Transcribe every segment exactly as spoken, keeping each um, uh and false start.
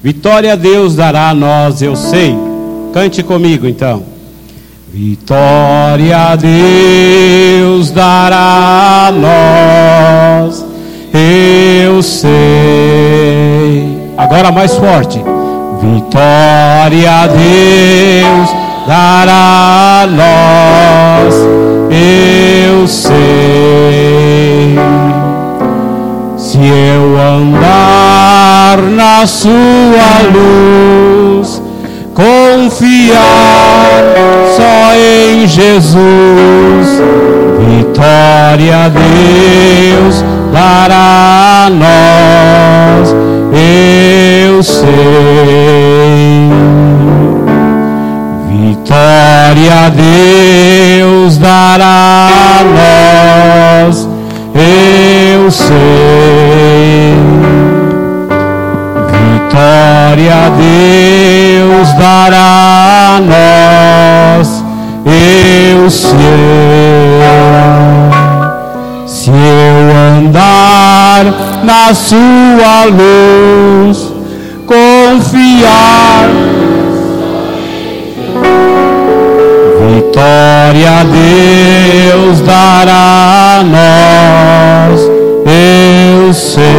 Vitória Deus dará a nós, eu sei. Cante comigo então. Vitória Deus dará a nós, eu sei. Agora mais forte. Vitória Deus dará a nós, eu sei. Se eu andar na sua luz, confiar só em Jesus, vitória Deus dará a nós, eu sei. Vitória Deus dará a nós, eu sei. Vitória Deus dará a nós, eu sei. Se eu andar na sua luz, confiar, vitória Deus dará a nós, eu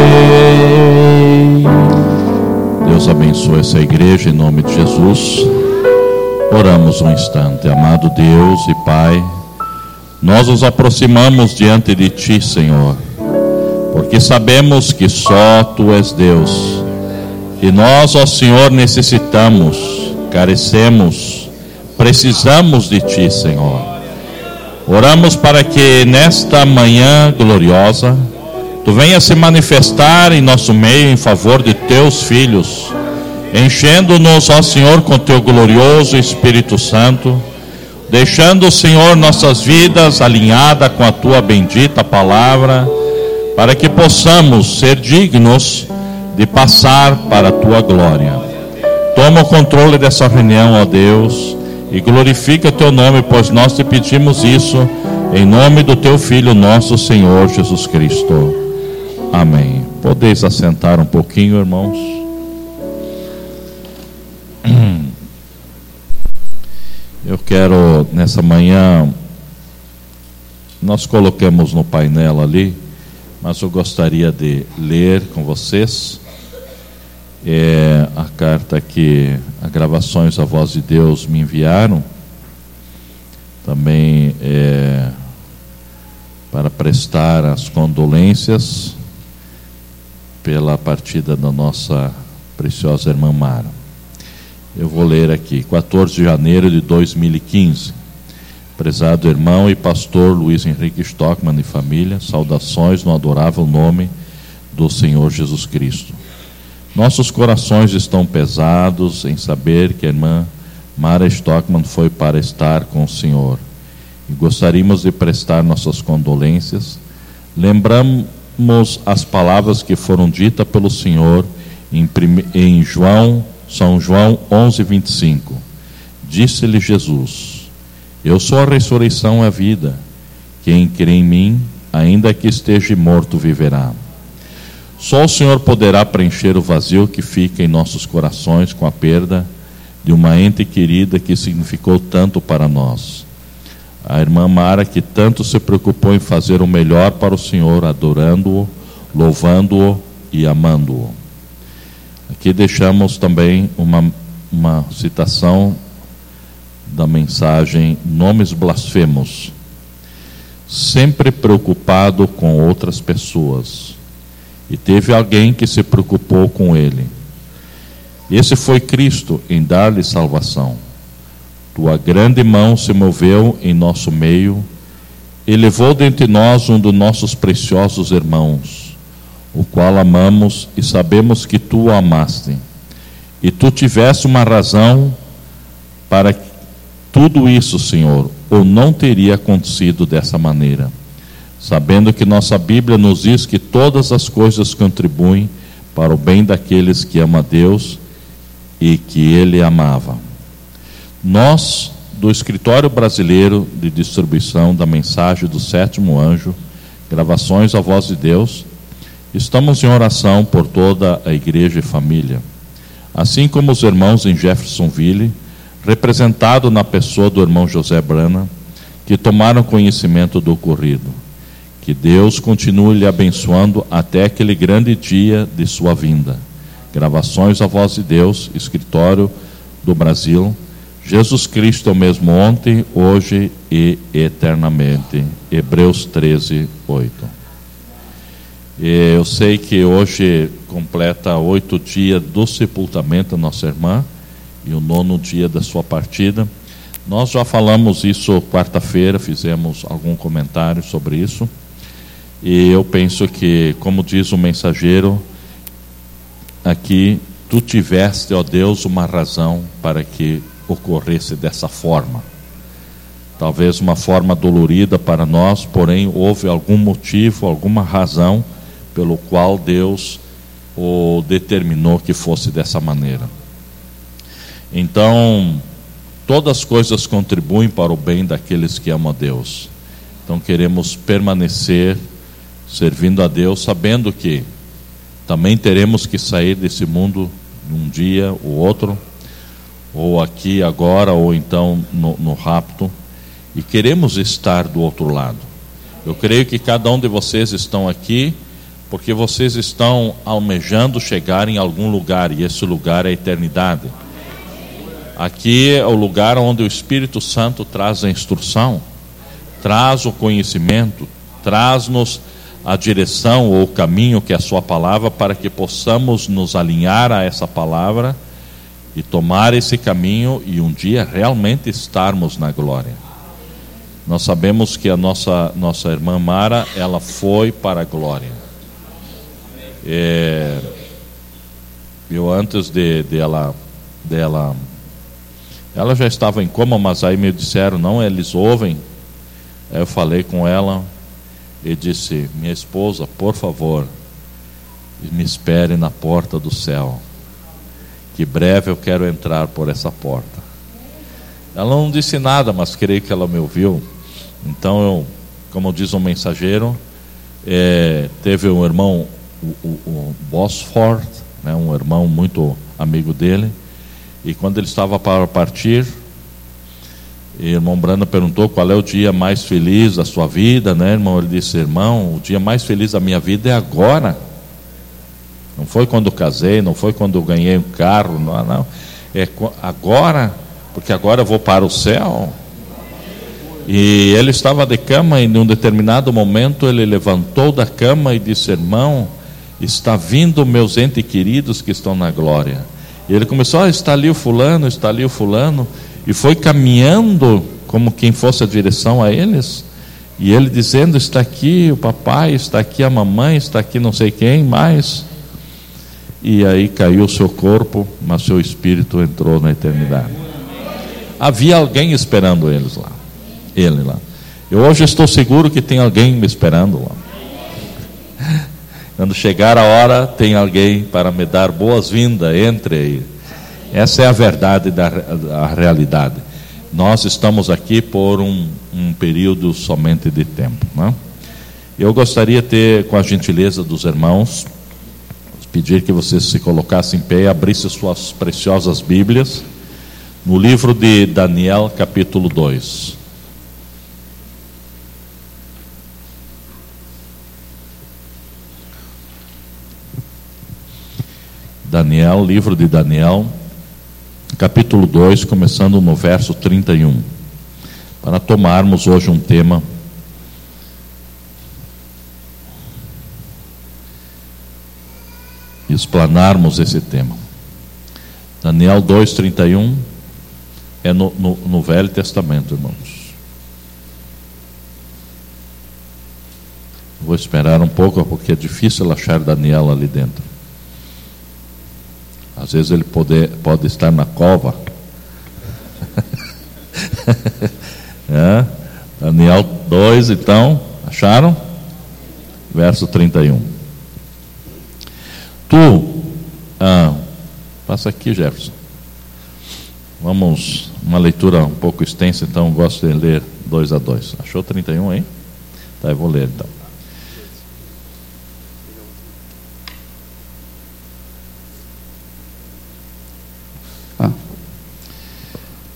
sei. Deus abençoe essa igreja em nome de Jesus. Oramos um instante. Amado Deus e Pai, nós nos aproximamos diante de Ti, Senhor, porque sabemos que só Tu és Deus. E nós, ó Senhor, necessitamos, carecemos, precisamos de Ti, Senhor. Oramos para que nesta manhã gloriosa Tu venha se manifestar em nosso meio em favor de Teus filhos, enchendo-nos, ó Senhor, com Teu glorioso Espírito Santo, deixando, Senhor, nossas vidas alinhadas com a Tua bendita palavra, para que possamos ser dignos de passar para a Tua glória. Toma o controle dessa reunião, ó Deus, e glorifica o Teu nome, pois nós te pedimos isso em nome do Teu Filho, nosso Senhor Jesus Cristo. Amém. Podeis assentar um pouquinho, irmãos. Eu quero, nessa manhã, nós colocamos no painel ali, mas eu gostaria de ler com vocês é, a carta que a Gravações A Voz de Deus me enviaram, também é, para prestar as condolências pela partida da nossa preciosa irmã Mara. Eu vou ler aqui, quatorze de janeiro de dois mil e quinze. Prezado irmão e pastor Luiz Henrique Stockmann e família, saudações no adorável nome do Senhor Jesus Cristo. Nossos corações estão pesados em saber que a irmã Mara Stockmann foi para estar com o Senhor. E gostaríamos de prestar nossas condolências. Lembramos as palavras que foram ditas pelo Senhor em, em João, São João onze, vinte e cinco. Disse-lhe Jesus: eu sou a ressurreição e a vida. Quem crê em mim, ainda que esteja morto, viverá. Só o Senhor poderá preencher o vazio que fica em nossos corações com a perda de uma ente querida que significou tanto para nós. A irmã Mara, que tanto se preocupou em fazer o melhor para o Senhor, adorando-o, louvando-o e amando-o. Aqui deixamos também uma, uma citação da mensagem Nomes Blasfemos. Sempre preocupado com outras pessoas, e teve alguém que se preocupou com ele. Esse foi Cristo em dar-lhe salvação. Tua grande mão se moveu em nosso meio e levou dentre nós um dos nossos preciosos irmãos, o qual amamos e sabemos que tu o amaste. E tu tiveste uma razão para tudo isso, Senhor, ou não teria acontecido dessa maneira, sabendo que nossa Bíblia nos diz que todas as coisas contribuem para o bem daqueles que amam a Deus e que Ele amava. Nós, do Escritório Brasileiro de Distribuição da Mensagem do Sétimo Anjo, Gravações A Voz de Deus, estamos em oração por toda a igreja e família. assim como os irmãos em Jeffersonville, representado na pessoa do irmão José Brana, que tomaram conhecimento do ocorrido. Que Deus continue lhe abençoando até aquele grande dia de sua vinda. Gravações A Voz de Deus, Escritório do Brasil. Jesus Cristo é o mesmo ontem, hoje e eternamente. Hebreus treze, oito. E eu sei que hoje completa oito dias do sepultamento da nossa irmã e o nono dia da sua partida. Nós já falamos isso quarta-feira, fizemos algum comentário sobre isso. E eu penso que, como diz o mensageiro, aqui, tu tiveste, ó Deus, uma razão para que ocorresse dessa forma. Talvez uma forma dolorida para nós, porém houve algum motivo, alguma razão pelo qual Deus o determinou que fosse dessa maneira. Então, todas as coisas contribuem para o bem daqueles que amam a Deus. Então queremos permanecer servindo a Deus, sabendo que também teremos que sair desse mundo um dia ou outro, ou aqui agora, ou então no, no rapto, e queremos estar do outro lado. Eu creio que cada um de vocês estão aqui porque vocês estão almejando chegar em algum lugar, e esse lugar é a eternidade. Aqui é o lugar onde o Espírito Santo traz a instrução, traz o conhecimento, traz-nos a direção ou o caminho que é a sua palavra, para que possamos nos alinhar a essa palavra e tomar esse caminho e um dia realmente estarmos na glória. Nós sabemos que a nossa, nossa irmã Mara, ela foi para a glória. É, eu antes de, de ela, dela, ela já estava em coma, mas aí me disseram, não, eles ouvem. Aí eu falei com ela e disse, minha esposa, por favor, me espere na porta do céu, que breve eu quero entrar por essa porta. Ela não disse nada, mas creio que ela me ouviu. Então eu, como diz o mensageiro, é, teve um irmão, o, o, o Bosford, né, um irmão muito amigo dele, e quando ele estava para partir, o irmão Brana perguntou qual é o dia mais feliz da sua vida, né, irmão? Ele disse, irmão, o dia mais feliz da minha vida é agora. Não foi quando eu casei, não foi quando eu ganhei um carro, não, não. É agora, porque agora eu vou para o céu. E ele estava de cama e em um determinado momento ele levantou da cama e disse, irmão, está vindo meus entes queridos que estão na glória. E ele começou, ah, está ali o fulano, está ali o fulano, e foi caminhando como quem fosse a direção a eles, e ele dizendo, está aqui o papai, está aqui a mamãe, está aqui não sei quem mais. E aí caiu o seu corpo, mas seu espírito entrou na eternidade. Havia alguém esperando eles lá, ele lá. Eu hoje estou seguro que tem alguém me esperando lá. Quando chegar a hora, tem alguém para me dar boas-vindas, entre aí. Essa é a verdade da a realidade. Nós estamos aqui por um, um período somente de tempo, né? Eu gostaria de ter, com a gentileza dos irmãos, pedir que vocês se colocassem em pé e abrissem suas preciosas Bíblias no livro de Daniel, capítulo dois. Daniel, livro de Daniel, capítulo dois, começando no verso trinta e um, para tomarmos hoje um tema e explanarmos esse tema. Daniel dois, trinta e um é no, no, no Velho Testamento, irmãos. Vou esperar um pouco, porque é difícil achar Daniel ali dentro. Às vezes ele pode, pode estar na cova. É, Daniel dois, então, acharam? Verso trinta e um. Tu, ah, passa aqui, Jefferson. Vamos, uma leitura um pouco extensa, então eu gosto de ler dois a dois. Achou trinta e um aí? Tá, eu vou ler então.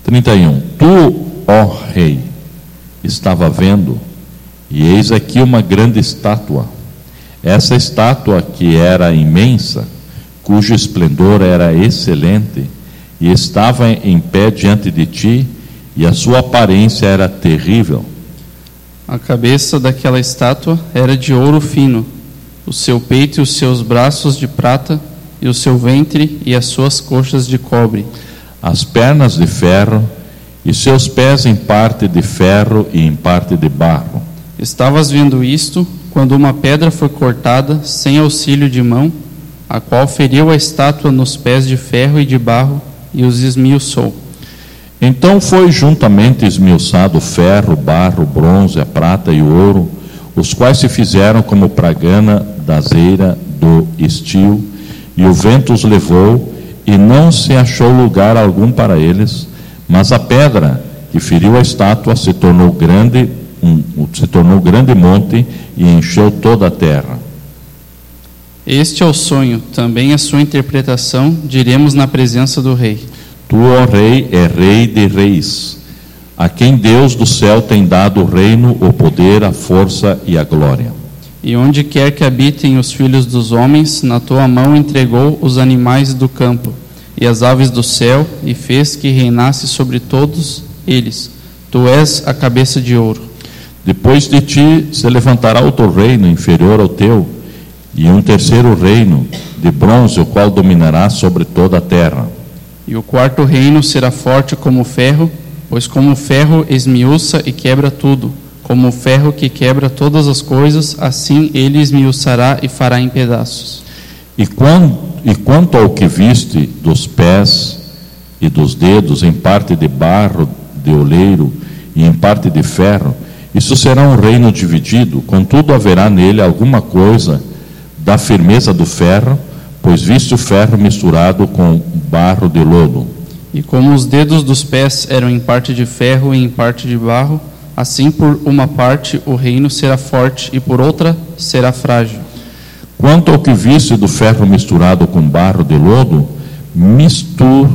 trinta e um. Tu, ó rei, estava vendo, e eis aqui uma grande estátua. Essa estátua, que era imensa, cujo esplendor era excelente, e estava em pé diante de ti, e a sua aparência era terrível. A cabeça daquela estátua era de ouro fino, o seu peito e os seus braços de prata, e o seu ventre e as suas coxas de cobre. As pernas de ferro, e seus pés em parte de ferro e em parte de barro. Estavas vendo isto, quando uma pedra foi cortada, sem auxílio de mão, a qual feriu a estátua nos pés de ferro e de barro, e os esmiuçou. Então foi juntamente esmiuçado o ferro, o barro, o bronze, a prata e o ouro, os quais se fizeram como pragana da azeira do estio, e o vento os levou, e não se achou lugar algum para eles, mas a pedra que feriu a estátua se tornou grande, um, se tornou grande monte e encheu toda a terra. Este é o sonho, também a sua interpretação, diremos na presença do rei. Tu, ó rei, é rei de reis, a quem Deus do céu tem dado o reino, o poder, a força e a glória. E onde quer que habitem os filhos dos homens, na tua mão entregou os animais do campo e as aves do céu, e fez que reinasse sobre todos eles. Tu és a cabeça de ouro. Depois de ti se levantará outro reino inferior ao teu, e um terceiro reino de bronze, o qual dominará sobre toda a terra. E o quarto reino será forte como o ferro, pois como o ferro esmiuça e quebra tudo, como o ferro que quebra todas as coisas, assim ele esmiuçará e fará em pedaços. E quando E quanto ao que viste dos pés e dos dedos, em parte de barro de oleiro e em parte de ferro, isso será um reino dividido, contudo haverá nele alguma coisa da firmeza do ferro, pois viste o ferro misturado com barro de lodo. E como os dedos dos pés eram em parte de ferro e em parte de barro, assim por uma parte o reino será forte e por outra será frágil. Quanto ao que viste do ferro misturado com barro de lodo, mistur,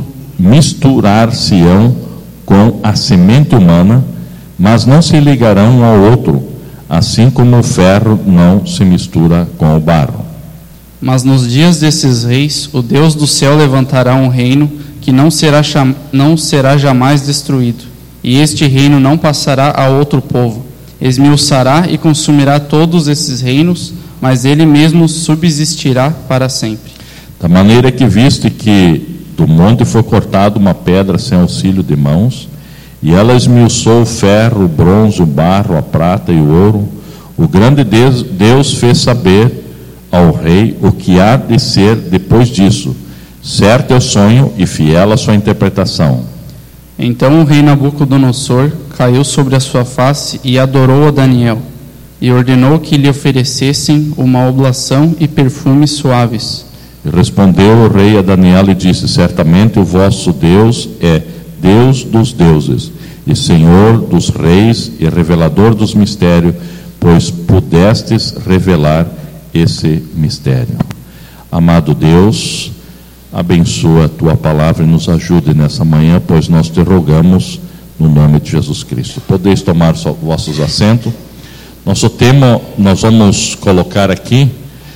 misturar-se-ão com a semente humana, mas não se ligarão um ao outro, assim como o ferro não se mistura com o barro. Mas nos dias desses reis, o Deus do céu levantará um reino que não será, cham... não será jamais destruído, e este reino não passará a outro povo. Esmiuçará e consumirá todos esses reinos, mas ele mesmo subsistirá para sempre. Da maneira que viste que do monte foi cortada uma pedra sem auxílio de mãos, e ela esmiuçou o ferro, o bronze, o barro, a prata e o ouro, o grande Deus, Deus fez saber ao rei o que há de ser depois disso. Certo é o sonho e fiel a sua interpretação. Então o rei Nabucodonosor caiu sobre a sua face e adorou a Daniel, e ordenou que lhe oferecessem uma oblação e perfumes suaves. E respondeu o rei a Daniel e disse: certamente o vosso Deus é Deus dos deuses, e Senhor dos reis, e revelador dos mistérios, pois pudestes revelar esse mistério. Amado Deus, abençoa a tua palavra e nos ajude nessa manhã, pois nós te rogamos no nome de Jesus Cristo. Podeis tomar vossos assentos. Nosso tema, nós vamos colocar aqui,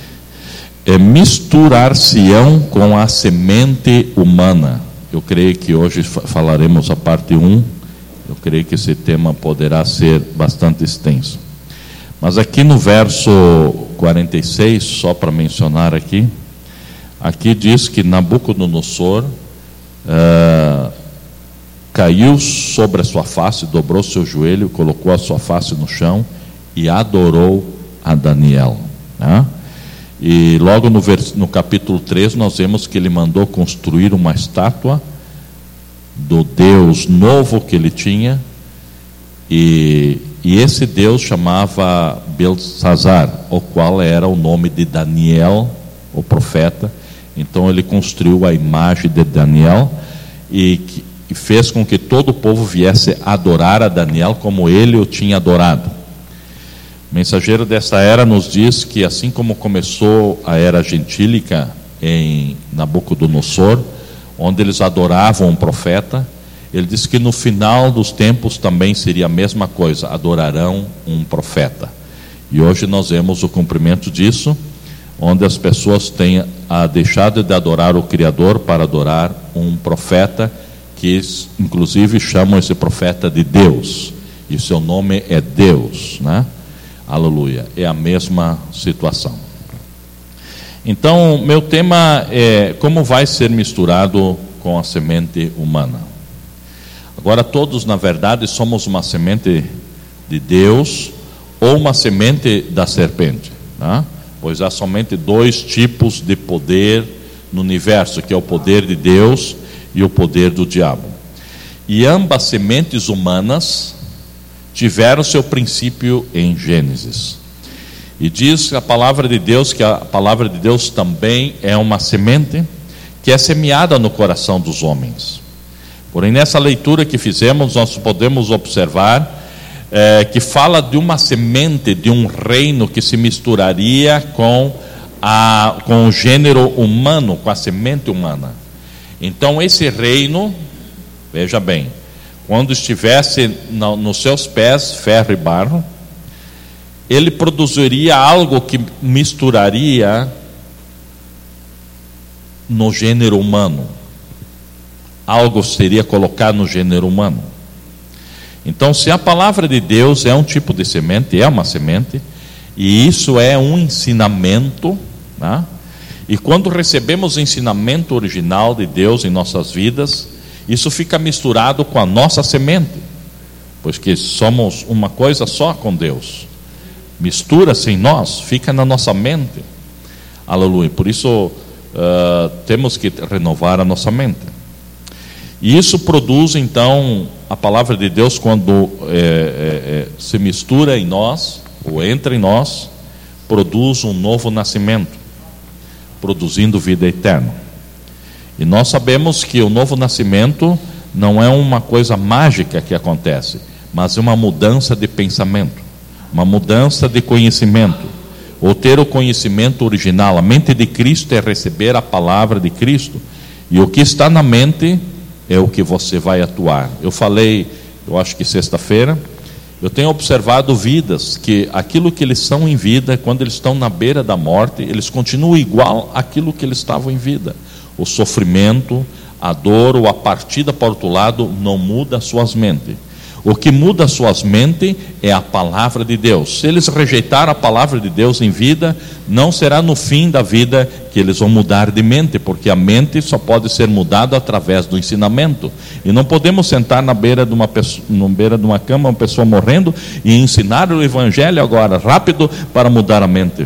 é misturar-se-ão com a semente humana. Eu creio que hoje falaremos a parte um, eu creio que esse tema poderá ser bastante extenso. Mas aqui no verso quarenta e seis, só para mencionar aqui, aqui diz que Nabucodonosor uh, caiu sobre a sua face, dobrou seu joelho, colocou a sua face no chão e adorou a Daniel, né? E logo no, vers... no capítulo três nós vemos que ele mandou construir uma estátua do Deus novo que ele tinha, e, e esse Deus chamava Beltesazar, o qual era o nome de Daniel, o profeta. Então ele construiu a imagem de Daniel e, e fez com que todo o povo viesse adorar a Daniel como ele o tinha adorado. O mensageiro desta era nos diz que assim como começou a era gentílica em Nabucodonosor, onde eles adoravam um profeta, Ele diz que no final dos tempos também seria a mesma coisa, adorarão um profeta. E hoje nós vemos o cumprimento disso, onde as pessoas têm a deixado de adorar o Criador para adorar um profeta, que inclusive chamam esse profeta de Deus, e seu nome é Deus, né? Aleluia, é a mesma situação. Então, meu tema é como vai ser misturado com a semente humana. Agora, todos, na verdade, somos uma semente de Deus ou uma semente da serpente, né? Pois há somente dois tipos de poder no universo, que é o poder de Deus e o poder do diabo. E ambas sementes humanas tiveram seu princípio em Gênesis. E diz a palavra de Deus que a palavra de Deus também é uma semente que é semeada no coração dos homens. Porém, nessa leitura que fizemos, nós podemos observar é, que fala de uma semente, de um reino que se misturaria com, a, com o gênero humano, com a semente humana. Então, esse reino, veja bem, quando estivesse no, nos seus pés, ferro e barro, ele produziria algo que misturaria no gênero humano. Algo seria colocado no gênero humano. Então, se a palavra de Deus é um tipo de semente, é uma semente, e isso é um ensinamento, né? E quando recebemos o ensinamento original de Deus em nossas vidas, isso fica misturado com a nossa semente, pois que somos uma coisa só com Deus. Mistura-se em nós, fica na nossa mente. Aleluia. Por isso uh, temos que renovar a nossa mente. E isso produz então a palavra de Deus, quando é, é, é, se mistura em nós, ou entra em nós, produz um novo nascimento, produzindo vida eterna. E nós sabemos que o novo nascimento não é uma coisa mágica que acontece, mas é uma mudança de pensamento, uma mudança de conhecimento, ou ter o conhecimento original. A mente de Cristo é receber a palavra de Cristo, e o que está na mente é o que você vai atuar. Eu falei, eu acho que sexta-feira, eu tenho observado vidas que aquilo que eles são em vida, quando eles estão na beira da morte, eles continuam igual àquilo que eles estavam em vida. O sofrimento, a dor ou a partida para o outro lado não muda as suas mentes. O que muda as suas mentes é a palavra de Deus. Se eles rejeitar a palavra de Deus em vida, não será no fim da vida que eles vão mudar de mente, porque a mente só pode ser mudada através do ensinamento. E não podemos sentar na beira de uma pessoa, na beira de uma cama, uma pessoa morrendo, e ensinar o evangelho agora, rápido, para mudar a mente.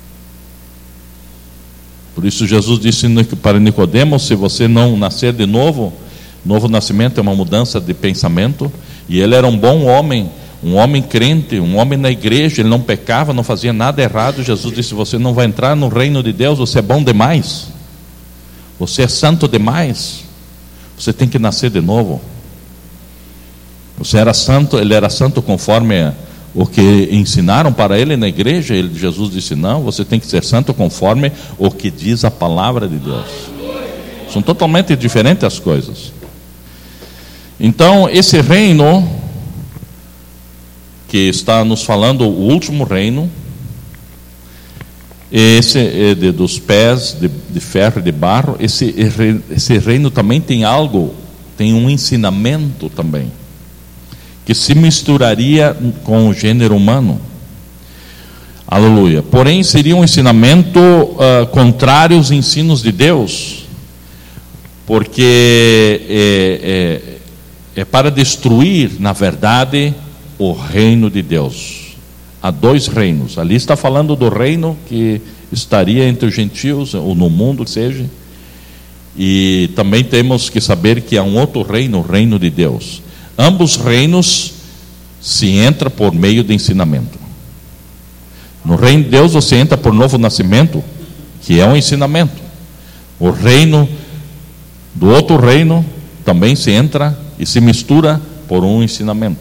Por isso Jesus disse para Nicodemos: se você não nascer de novo, novo nascimento é uma mudança de pensamento. E ele era um bom homem, um homem crente, um homem na igreja, ele não pecava, não fazia nada errado. Jesus disse: você não vai entrar no reino de Deus, você é bom demais, você é santo demais, você tem que nascer de novo. Você era santo, ele era santo conforme o que ensinaram para ele na igreja. Ele, Jesus disse: não, você tem que ser santo conforme o que diz a palavra de Deus. São totalmente diferentes as coisas. Então, esse reino que está nos falando, o último reino, esse é de, dos pés de, de ferro e de barro, esse, esse reino também tem algo, tem um ensinamento também, que se misturaria com o gênero humano. Aleluia. Porém, seria um ensinamento uh, contrário aos ensinos de Deus, porque é, é, é para destruir, na verdade, o reino de Deus. Há dois reinos. Ali está falando do reino que estaria entre os gentios, ou no mundo, que seja. E também temos que saber que há um outro reino, o reino de Deus. Ambos reinos se entra por meio de ensinamento. No reino de Deus você entra por novo nascimento, que é um ensinamento. O reino do outro reino também se entra e se mistura por um ensinamento.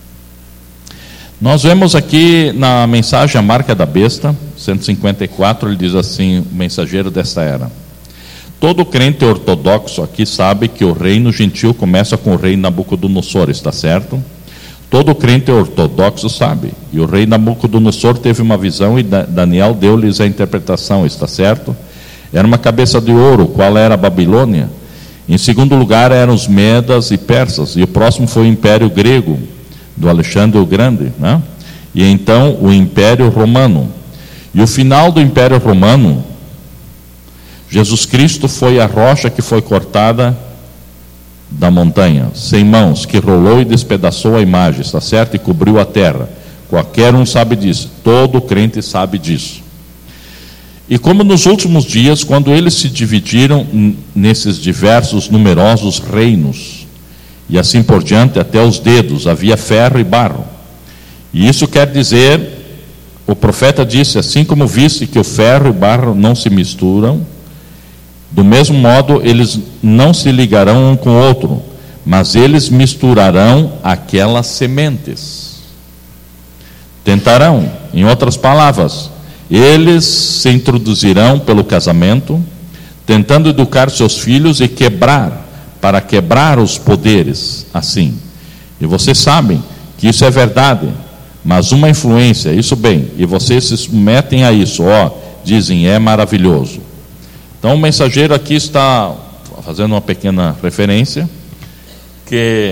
Nós vemos aqui na mensagem A Marca da Besta, cento e cinquenta e quatro, ele diz assim, o mensageiro desta era: Todo crente ortodoxo aqui sabe que o reino gentil começa com o rei Nabucodonosor, está certo? Todo crente ortodoxo sabe. E o rei Nabucodonosor teve uma visão e Daniel deu-lhes a interpretação, está certo? Era uma cabeça de ouro, qual era a Babilônia? Em segundo lugar eram os medas e persas, e o próximo foi o império grego, do Alexandre o Grande, né? E então o império romano. E o final do império romano, Jesus Cristo foi a rocha que foi cortada da montanha, sem mãos, que rolou e despedaçou a imagem, está certo? E cobriu a terra. Qualquer um sabe disso, todo crente sabe disso. E como nos últimos dias, quando eles se dividiram nesses diversos, numerosos reinos, e assim por diante, até os dedos, havia ferro e barro. E isso quer dizer, o profeta disse, assim como viste que o ferro e o barro não se misturam, do mesmo modo eles não se ligarão um com o outro, mas eles misturarão aquelas sementes. Tentarão, em outras palavras, eles se introduzirão pelo casamento, tentando educar seus filhos e quebrar, para quebrar os poderes, assim. E vocês sabem que isso é verdade, mas uma influência, isso bem, e vocês se submetem a isso, ó, dizem, é maravilhoso. Então o mensageiro aqui está fazendo uma pequena referência, que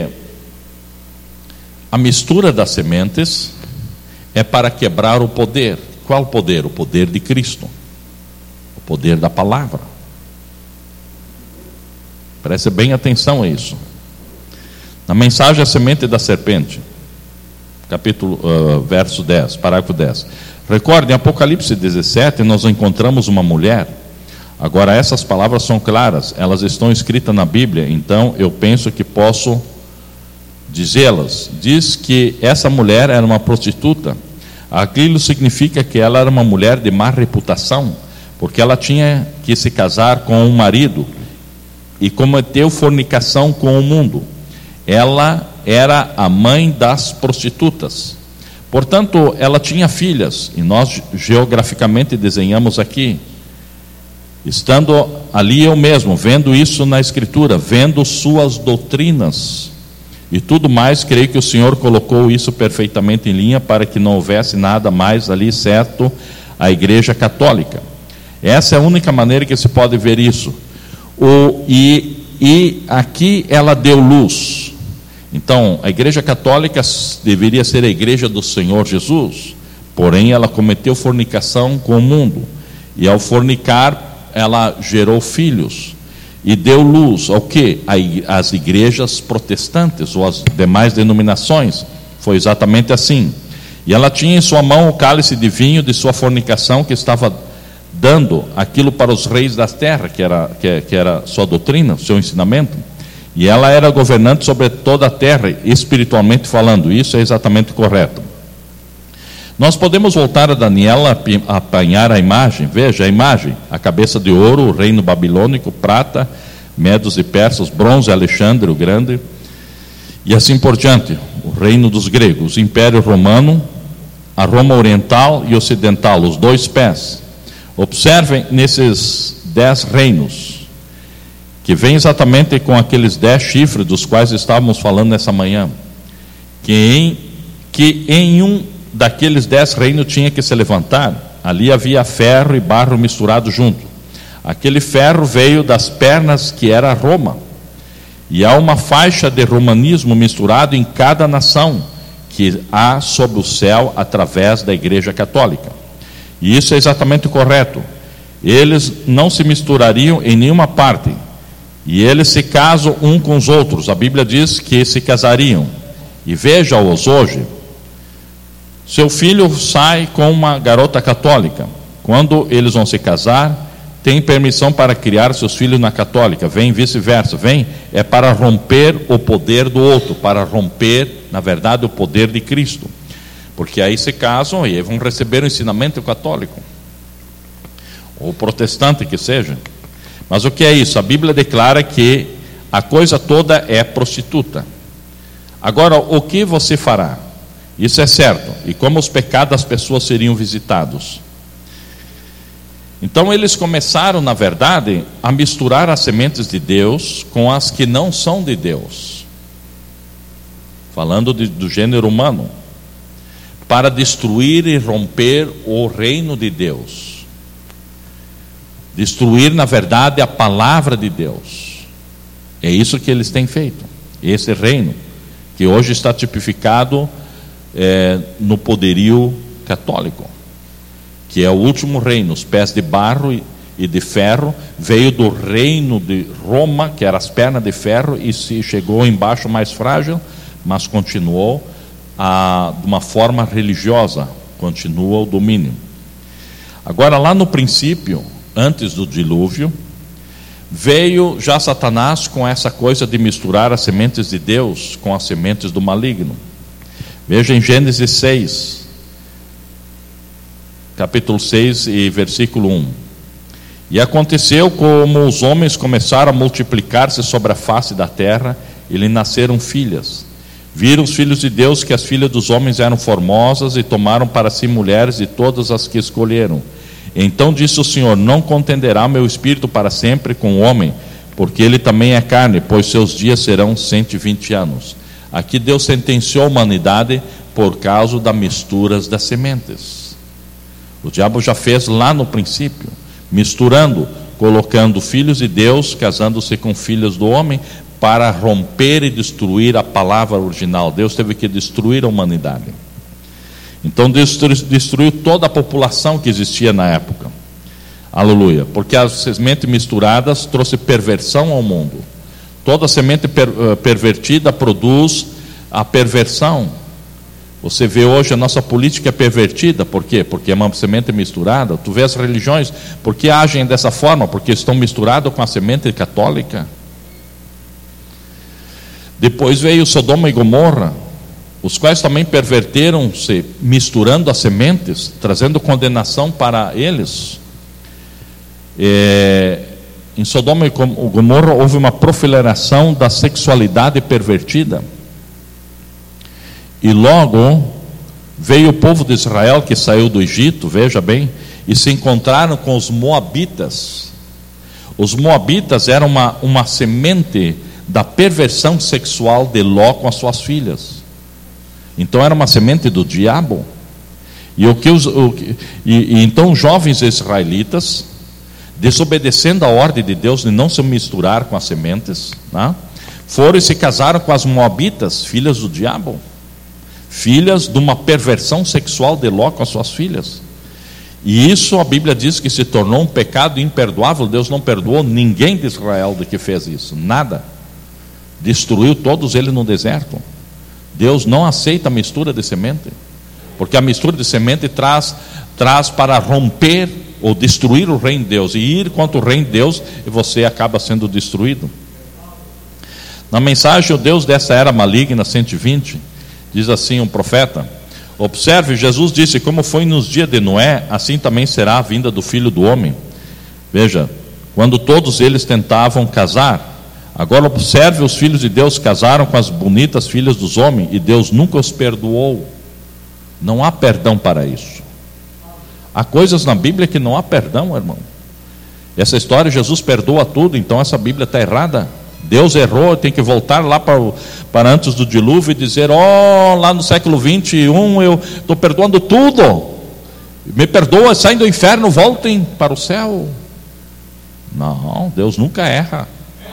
a mistura das sementes é para quebrar o poder. Qual o poder? O poder de Cristo, o poder da palavra. Preste bem atenção a isso. Na mensagem A Semente da Serpente, capítulo, uh, verso dez, parágrafo dez. Recorde, em Apocalipse dezessete, nós encontramos uma mulher. Agora, essas palavras são claras, elas estão escritas na Bíblia, então eu penso que posso dizê-las. Diz que essa mulher era uma prostituta. Aquilo significa que ela era uma mulher de má reputação, porque ela tinha que se casar com um marido e cometeu fornicação com o mundo. Ela era a mãe das prostitutas. Portanto, ela tinha filhas, e nós geograficamente desenhamos aqui. Estando ali eu mesmo, vendo isso na Escritura, vendo suas doutrinas e tudo mais, creio que o Senhor colocou isso perfeitamente em linha para que não houvesse nada mais ali, certo? A Igreja Católica. Essa é a única maneira que se pode ver isso. O, e, e aqui ela deu luz. Então, a Igreja Católica deveria ser a Igreja do Senhor Jesus, porém ela cometeu fornicação com o mundo. E ao fornicar, ela gerou filhos. E deu luz ao que? As igrejas protestantes ou as demais denominações. Foi exatamente assim. E ela tinha em sua mão o cálice de vinho de sua fornicação, que estava dando aquilo para os reis da terra, que era, que, que era sua doutrina, seu ensinamento. E ela era governante sobre toda a terra, espiritualmente falando. Isso é exatamente correto. Nós podemos voltar a Daniel a apanhar a imagem. Veja a imagem, a cabeça de ouro, o reino babilônico, prata, medos e persas, bronze, Alexandre o Grande, e assim por diante, o reino dos gregos, o império romano, a Roma oriental e ocidental, os dois pés. Observem nesses dez reinos, que vem exatamente com aqueles dez chifres dos quais estávamos falando nessa manhã, que em, que em um daqueles dez reinos tinha que se levantar, ali havia ferro e barro misturado junto. Aquele ferro veio das pernas que era Roma, e há uma faixa de romanismo misturado em cada nação que há sob o céu através da Igreja Católica. E isso é exatamente correto. Eles não se misturariam em nenhuma parte, e eles se casam um com os outros. A Bíblia diz que se casariam. E veja-os hoje. Seu filho sai com uma garota católica. Quando eles vão se casar, tem permissão para criar seus filhos na católica. Vem vice-versa. Vem é para romper o poder do outro, para romper, na verdade, o poder de Cristo. Porque aí se casam e vão receber o ensinamento católico, ou protestante que seja. Mas o que é isso? A Bíblia declara que a coisa toda é prostituta. Agora, o que você fará? Isso é certo. E como os pecados das pessoas seriam visitados? Então eles começaram, na verdade, a misturar as sementes de Deus com as que não são de Deus, falando de, do gênero humano, para destruir e romper o reino de Deus, destruir, na verdade, a palavra de Deus. É isso que eles têm feito, esse reino, que hoje está tipificado é, no poderio católico, que é o último reino. Os pés de barro e, e de ferro veio do reino de Roma, que era as pernas de ferro, e se chegou embaixo mais frágil, mas continuou a, de uma forma religiosa, continua o domínio. Agora, lá no princípio, antes do dilúvio, veio já Satanás com essa coisa de misturar as sementes de Deus com as sementes do maligno. Veja em Gênesis seis, capítulo seis e versículo um. E aconteceu, como os homens começaram a multiplicar-se sobre a face da terra, e lhe nasceram filhas. Viram os filhos de Deus que as filhas dos homens eram formosas, e tomaram para si mulheres de todas as que escolheram. Então disse o Senhor: não contenderá meu espírito para sempre com o homem, porque ele também é carne, pois seus dias serão cento e vinte anos. Aqui Deus sentenciou a humanidade por causa das misturas das sementes. O diabo já fez lá no princípio, misturando, colocando filhos de Deus, casando-se com filhos do homem, para romper e destruir a palavra original. Deus teve que destruir a humanidade. Então destruiu toda a população que existia na época. Aleluia. Porque as sementes misturadas trouxe perversão ao mundo. Toda semente per, pervertida produz a perversão. Você vê hoje a nossa política é pervertida. Por quê? Porque é uma semente misturada. Tu vê as religiões, por que agem dessa forma? Porque estão misturadas com a semente católica. Depois veio Sodoma e Gomorra, os quais também perverteram-se, misturando as sementes, trazendo condenação para eles. É, em Sodoma e Gomorra houve uma proliferação da sexualidade pervertida. E logo veio o povo de Israel que saiu do Egito, veja bem, e se encontraram com os moabitas. Os moabitas eram uma, uma semente da perversão sexual de Ló com as suas filhas. Então era uma semente do diabo. E, o que os, o, e, e então jovens israelitas, desobedecendo a ordem de Deus de não se misturar com as sementes, né, foram e se casaram com as moabitas, filhas do diabo, filhas de uma perversão sexual de Ló com as suas filhas. E isso a Bíblia diz que se tornou um pecado imperdoável. Deus não perdoou ninguém de Israel do que fez isso, nada. Destruiu todos eles no deserto. Deus não aceita a mistura de semente, porque a mistura de semente traz, traz para romper ou destruir o reino de Deus, e ir contra o reino de Deus, e você acaba sendo destruído. Na mensagem O Deus dessa era maligna, cento e vinte, diz assim um profeta: observe, Jesus disse: como foi nos dias de Noé, assim também será a vinda do Filho do Homem. Veja, quando todos eles tentavam casar. Agora observe, os filhos de Deus casaram com as bonitas filhas dos homens, e Deus nunca os perdoou. Não há perdão para isso. Há coisas na Bíblia que não há perdão, irmão. Essa história, Jesus perdoa tudo, então essa Bíblia está errada. Deus errou, tem que voltar lá para, o, para antes do dilúvio e dizer: ó, oh, lá no século vinte e um eu estou perdoando tudo. Me perdoa, saem do inferno, voltem para o céu. Não, Deus nunca erra.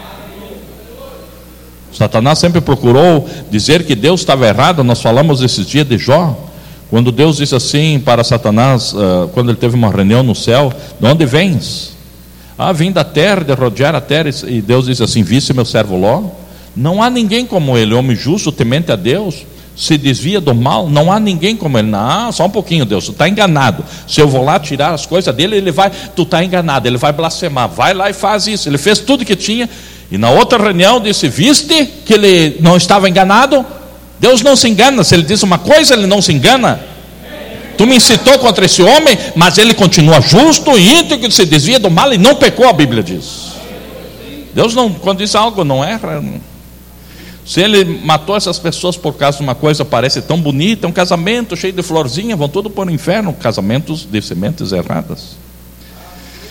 Satanás sempre procurou dizer que Deus estava errado. Nós falamos esses dias de Jó, quando Deus disse assim para Satanás, uh, quando ele teve uma reunião no céu: de onde vens? Ah, vim da terra, de rodear a terra. E Deus disse assim: viste meu servo Ló? Não há ninguém como ele, homem justo, temente a Deus, se desvia do mal. Não há ninguém como ele. Não, só um pouquinho, Deus, tu está enganado. Se eu vou lá tirar as coisas dele, ele vai, tu está enganado, ele vai blasfemar. Vai lá e faz isso. Ele fez tudo que tinha. E na outra reunião disse: viste que ele não estava enganado? Deus não se engana. Se ele diz uma coisa, ele não se engana. Tu me incitou contra esse homem, mas ele continua justo e íntegro, se desvia do mal e não pecou, a Bíblia diz. Deus não, quando diz algo, não erra. Se ele matou essas pessoas por causa de uma coisa parece tão bonita, um casamento cheio de florzinha, vão tudo para o inferno, casamentos de sementes erradas.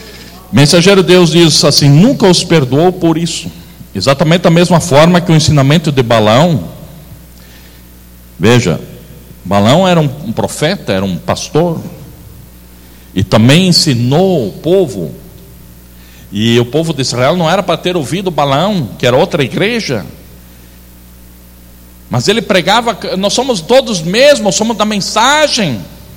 O mensageiro de Deus diz assim: nunca os perdoou por isso. Exatamente da mesma forma que o ensinamento de Balaão. Veja, Balaão era um, um profeta, era um pastor, e também ensinou o povo. E o povo de Israel não era para ter ouvido Balaão, que era outra igreja. Mas ele pregava: nós somos todos mesmos, somos da mensagem.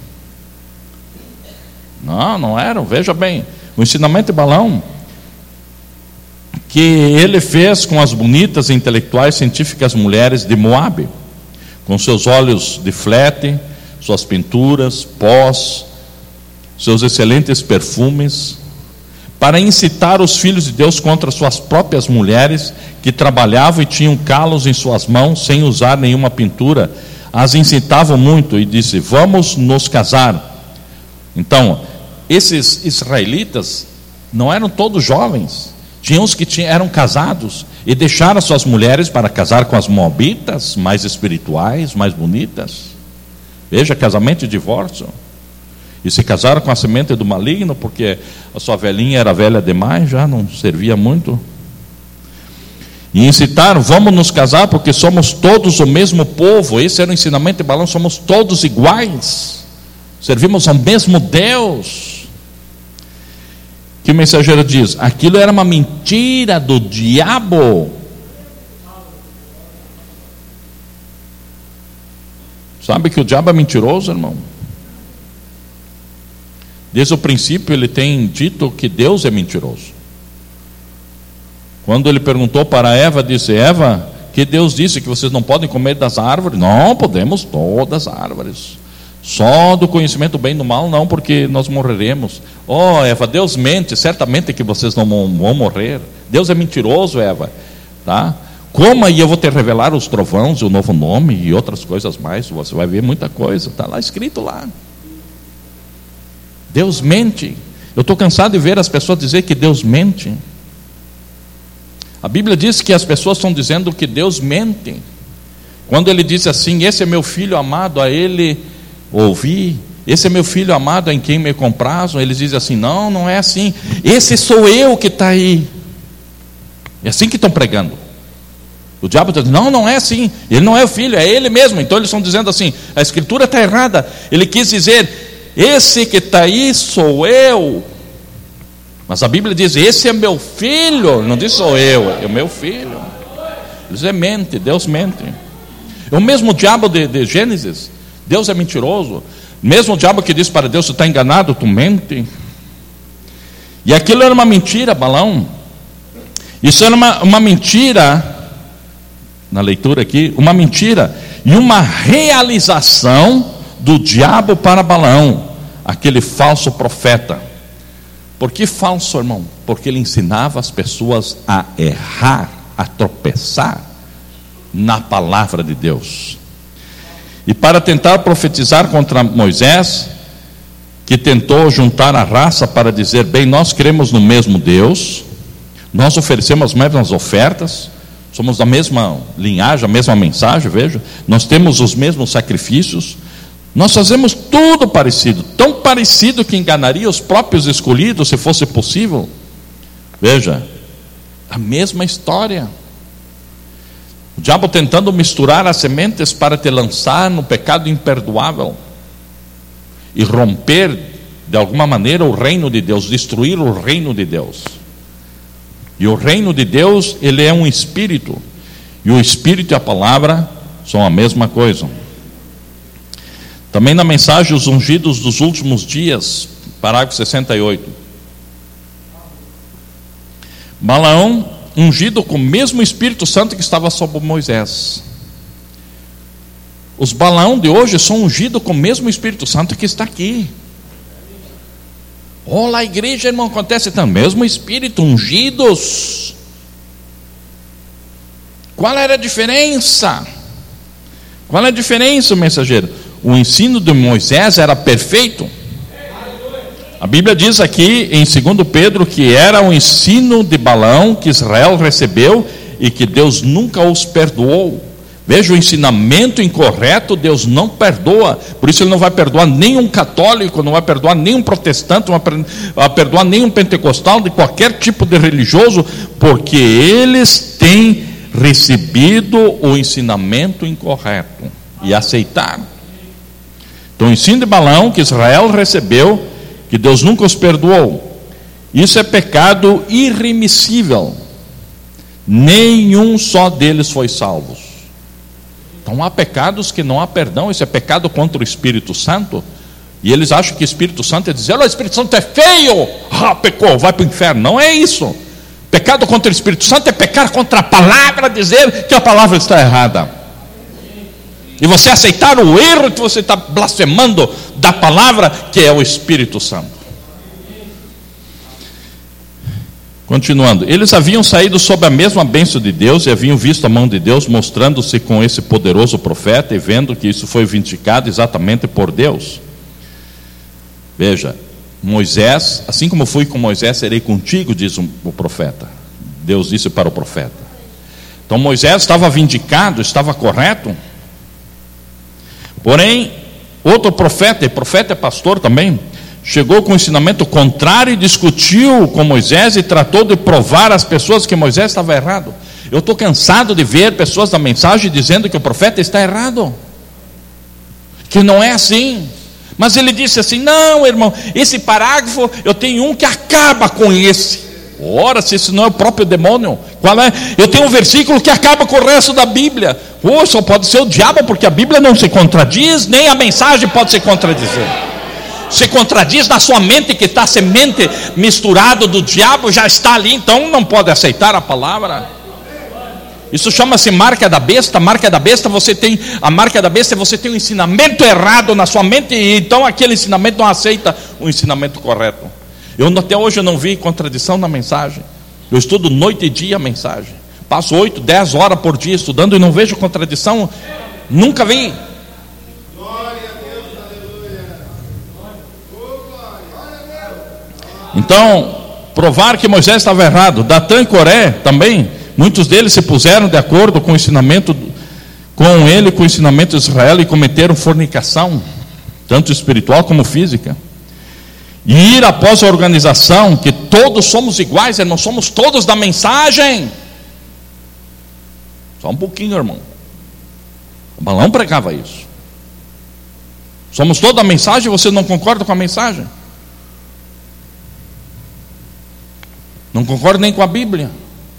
Não, não eram. Veja bem, o ensinamento de Balaão, que ele fez com as bonitas, intelectuais, científicas mulheres de Moabe, com seus olhos de flete, suas pinturas, pós, seus excelentes perfumes, para incitar os filhos de Deus contra suas próprias mulheres, que trabalhavam e tinham calos em suas mãos, sem usar nenhuma pintura. As incitavam muito e disse: vamos nos casar. Então, esses israelitas não eram todos jovens. Tinha uns que tinham, eram casados e deixaram suas mulheres para casar com as moabitas, mais espirituais, mais bonitas. Veja, casamento e divórcio. E se casaram com a semente do maligno, porque a sua velhinha era velha demais, já não servia muito. E incitaram: vamos nos casar, porque somos todos o mesmo povo. Esse era o ensinamento de Balaão: somos todos iguais, servimos ao mesmo Deus. Que o mensageiro diz: aquilo era uma mentira do diabo. Sabe que o diabo é mentiroso, irmão? Desde o princípio ele tem dito que Deus é mentiroso. Quando ele perguntou para Eva, disse: Eva, que Deus disse que vocês não podem comer das árvores? Não, podemos todas as árvores, só do conhecimento do bem e do mal não, porque nós morreremos. Oh, Eva, Deus mente, certamente que vocês não vão morrer. Deus é mentiroso, Eva, tá? Coma e eu vou te revelar os trovões, o novo nome e outras coisas mais. Você vai ver muita coisa, está lá escrito lá. Deus mente. Eu estou cansado de ver as pessoas dizer que Deus mente. A Bíblia diz que as pessoas estão dizendo que Deus mente. Quando ele diz assim: esse é meu filho amado, a ele ouvi, esse é meu filho amado em quem me comprazo, eles dizem assim: não, não é assim, esse sou eu que está aí. É assim que estão pregando. O diabo diz: não, não é assim, ele não é o filho, é ele mesmo. Então eles estão dizendo assim: a escritura está errada. Ele quis dizer: esse que está aí sou eu. Mas a Bíblia diz: esse é meu filho. Não diz sou eu, é o meu filho. Eles é mente, Deus mente. É o mesmo diabo de, de Gênesis. Deus é mentiroso. Mesmo o diabo que diz para Deus: tu está enganado, tu mente. E aquilo era uma mentira, Balaão. Isso era uma, uma mentira, na leitura aqui, uma mentira e uma realização do diabo para Balaão, aquele falso profeta. Por que falso, irmão? Porque ele ensinava as pessoas a errar, a tropeçar na palavra de Deus. E para tentar profetizar contra Moisés, que tentou juntar a raça para dizer: bem, nós cremos no mesmo Deus, nós oferecemos as mesmas ofertas, somos da mesma linhagem, a mesma mensagem, veja, nós temos os mesmos sacrifícios, nós fazemos tudo parecido, tão parecido que enganaria os próprios escolhidos, se fosse possível. Veja, a mesma história. O diabo tentando misturar as sementes para te lançar no pecado imperdoável e romper de alguma maneira o reino de Deus, destruir o reino de Deus. E o reino de Deus, ele é um espírito, e o espírito e a palavra são a mesma coisa. Também na mensagem Os Ungidos dos Últimos Dias, parágrafo sessenta e oito, Balaão ungido com o mesmo Espírito Santo que estava sobre Moisés. Os Balaão de hoje são ungidos com o mesmo Espírito Santo que está aqui. Olha, a igreja, irmão, acontece também, mesmo Espírito, ungidos. Qual era a diferença? Qual é a diferença, mensageiro? O ensino de Moisés era perfeito. A Bíblia diz aqui em segundo Pedro que era o ensino de Balaão que Israel recebeu e que Deus nunca os perdoou. Veja, o ensinamento incorreto Deus não perdoa. Por isso Ele não vai perdoar nenhum católico, não vai perdoar nenhum protestante, não vai perdoar nenhum pentecostal, de qualquer tipo de religioso, porque eles têm recebido o ensinamento incorreto e aceitaram. Então o ensino de Balaão que Israel recebeu, que Deus nunca os perdoou, isso é pecado irremissível. Nenhum só deles foi salvo. Então há pecados que não há perdão. Isso é pecado contra o Espírito Santo. E eles acham que o Espírito Santo é dizer: olha, o Espírito Santo é feio, ah, pecou, vai para o inferno. Não é isso. Pecado contra o Espírito Santo é pecar contra a palavra, dizer que a palavra está errada. E você aceitar o erro que você está blasfemando da palavra, que é o Espírito Santo. Continuando, eles haviam saído sob a mesma bênção de Deus e haviam visto a mão de Deus mostrando-se com esse poderoso profeta, e vendo que isso foi vindicado exatamente por Deus. Veja, Moisés, assim como fui com Moisés, serei contigo, diz o profeta. Deus disse para o profeta. Então Moisés estava vindicado, estava correto. Porém, outro profeta, e profeta é pastor também, chegou com um ensinamento contrário e discutiu com Moisés e tratou de provar às pessoas que Moisés estava errado. Eu estou cansado de ver pessoas da mensagem dizendo que o profeta está errado, que não é assim. Mas ele disse assim: não, irmão, esse parágrafo eu tenho um que acaba com esse. Ora, se isso não é o próprio demônio, qual é? Eu tenho um versículo que acaba com o resto da Bíblia. Oh, só pode ser o diabo, porque a Bíblia não se contradiz, nem a mensagem pode se contradizer. Se contradiz na sua mente, que está semente misturado do diabo, já está ali, então não pode aceitar a palavra. Isso chama-se marca da besta. Marca da besta, você tem a marca da besta, você tem um ensinamento errado na sua mente, e então aquele ensinamento não aceita o ensinamento correto. Eu até hoje eu não vi contradição na mensagem. Eu estudo noite e dia a mensagem, passo oito, dez horas por dia estudando e não vejo contradição. Nunca vi. Então, provar que Moisés estava errado. Datã e Coré também, muitos deles se puseram de acordo com o ensinamento, com ele, com o ensinamento de Israel, e cometeram fornicação, tanto espiritual como física. E ir após a organização, que todos somos iguais, irmão, somos todos da mensagem. Só um pouquinho, irmão. O Balaão pregava isso. Somos todos da mensagem, você não concorda com a mensagem? Não concordo nem com a Bíblia.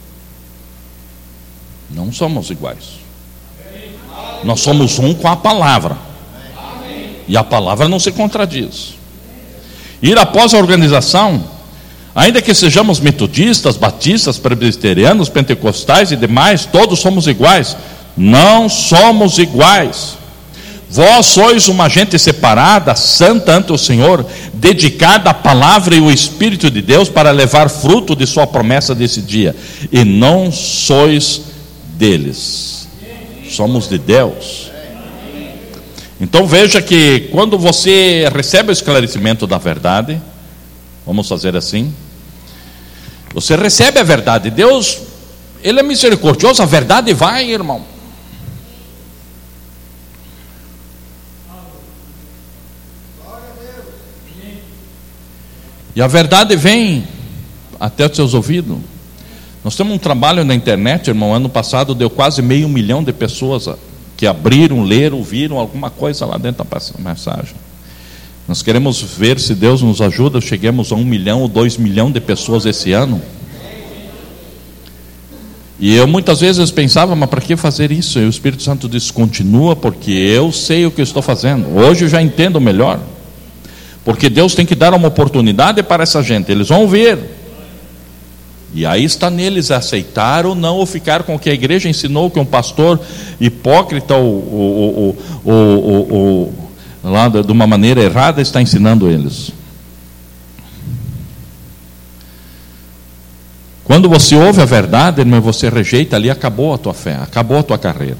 Não somos iguais. Nós somos um com a palavra. E a palavra não se contradiz. Ir após a organização, ainda que sejamos metodistas, batistas, presbiterianos, pentecostais e demais, todos somos iguais. Não somos iguais. Vós sois uma gente separada, santa ante o Senhor, dedicada à palavra e ao Espírito de Deus, para levar fruto de sua promessa desse dia, e não sois deles, somos de Deus. Então veja que quando você recebe o esclarecimento da verdade, vamos fazer assim, você recebe a verdade. Deus, Ele é misericordioso, a verdade vai, irmão. E a verdade vem até os seus ouvidos. Nós temos um trabalho na internet, irmão. Ano passado deu quase meio milhão de pessoas que abriram, leram, viram alguma coisa lá dentro da mensagem. Nós queremos ver se Deus nos ajuda, cheguemos a um milhão ou dois milhões de pessoas esse ano. E eu muitas vezes pensava, mas para que fazer isso? E o Espírito Santo disse: continua, porque eu sei o que eu estou fazendo. Hoje eu já entendo melhor. Porque Deus tem que dar uma oportunidade para essa gente. Eles vão ver. E aí está neles aceitar ou não, ou ficar com o que a igreja ensinou, que um pastor hipócrita ou, ou, ou, ou, ou lá de uma maneira errada está ensinando eles. Quando você ouve a verdade, irmão, você rejeita, ali acabou a tua fé, acabou a tua carreira.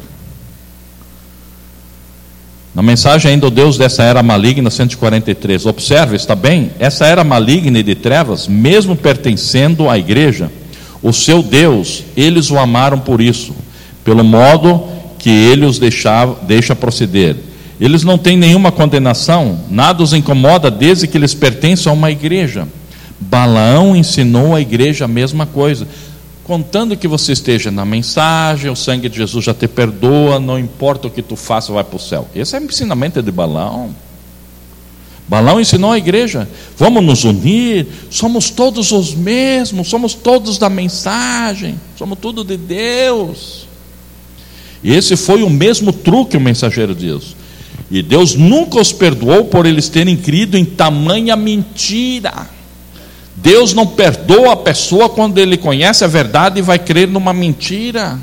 Na mensagem ainda o Deus dessa era maligna, cento e quarenta e três, observe, está bem? Essa era maligna e de trevas, mesmo pertencendo à igreja, o seu Deus, eles o amaram por isso, pelo modo que ele os deixava, deixa proceder. Eles não têm nenhuma condenação, nada os incomoda desde que eles pertencem a uma igreja. Balaão ensinou à igreja a mesma coisa, contando que você esteja na mensagem, o sangue de Jesus já te perdoa, não importa o que tu faça, vai para o céu. Esse é o ensinamento de Balaão. Balaão ensinou à igreja: vamos nos unir, somos todos os mesmos, somos todos da mensagem, somos tudo de Deus. E esse foi o mesmo truque o mensageiro diz. E Deus nunca os perdoou por eles terem crido em tamanha mentira. Deus não perdoa a pessoa quando ele conhece a verdade e vai crer numa mentira.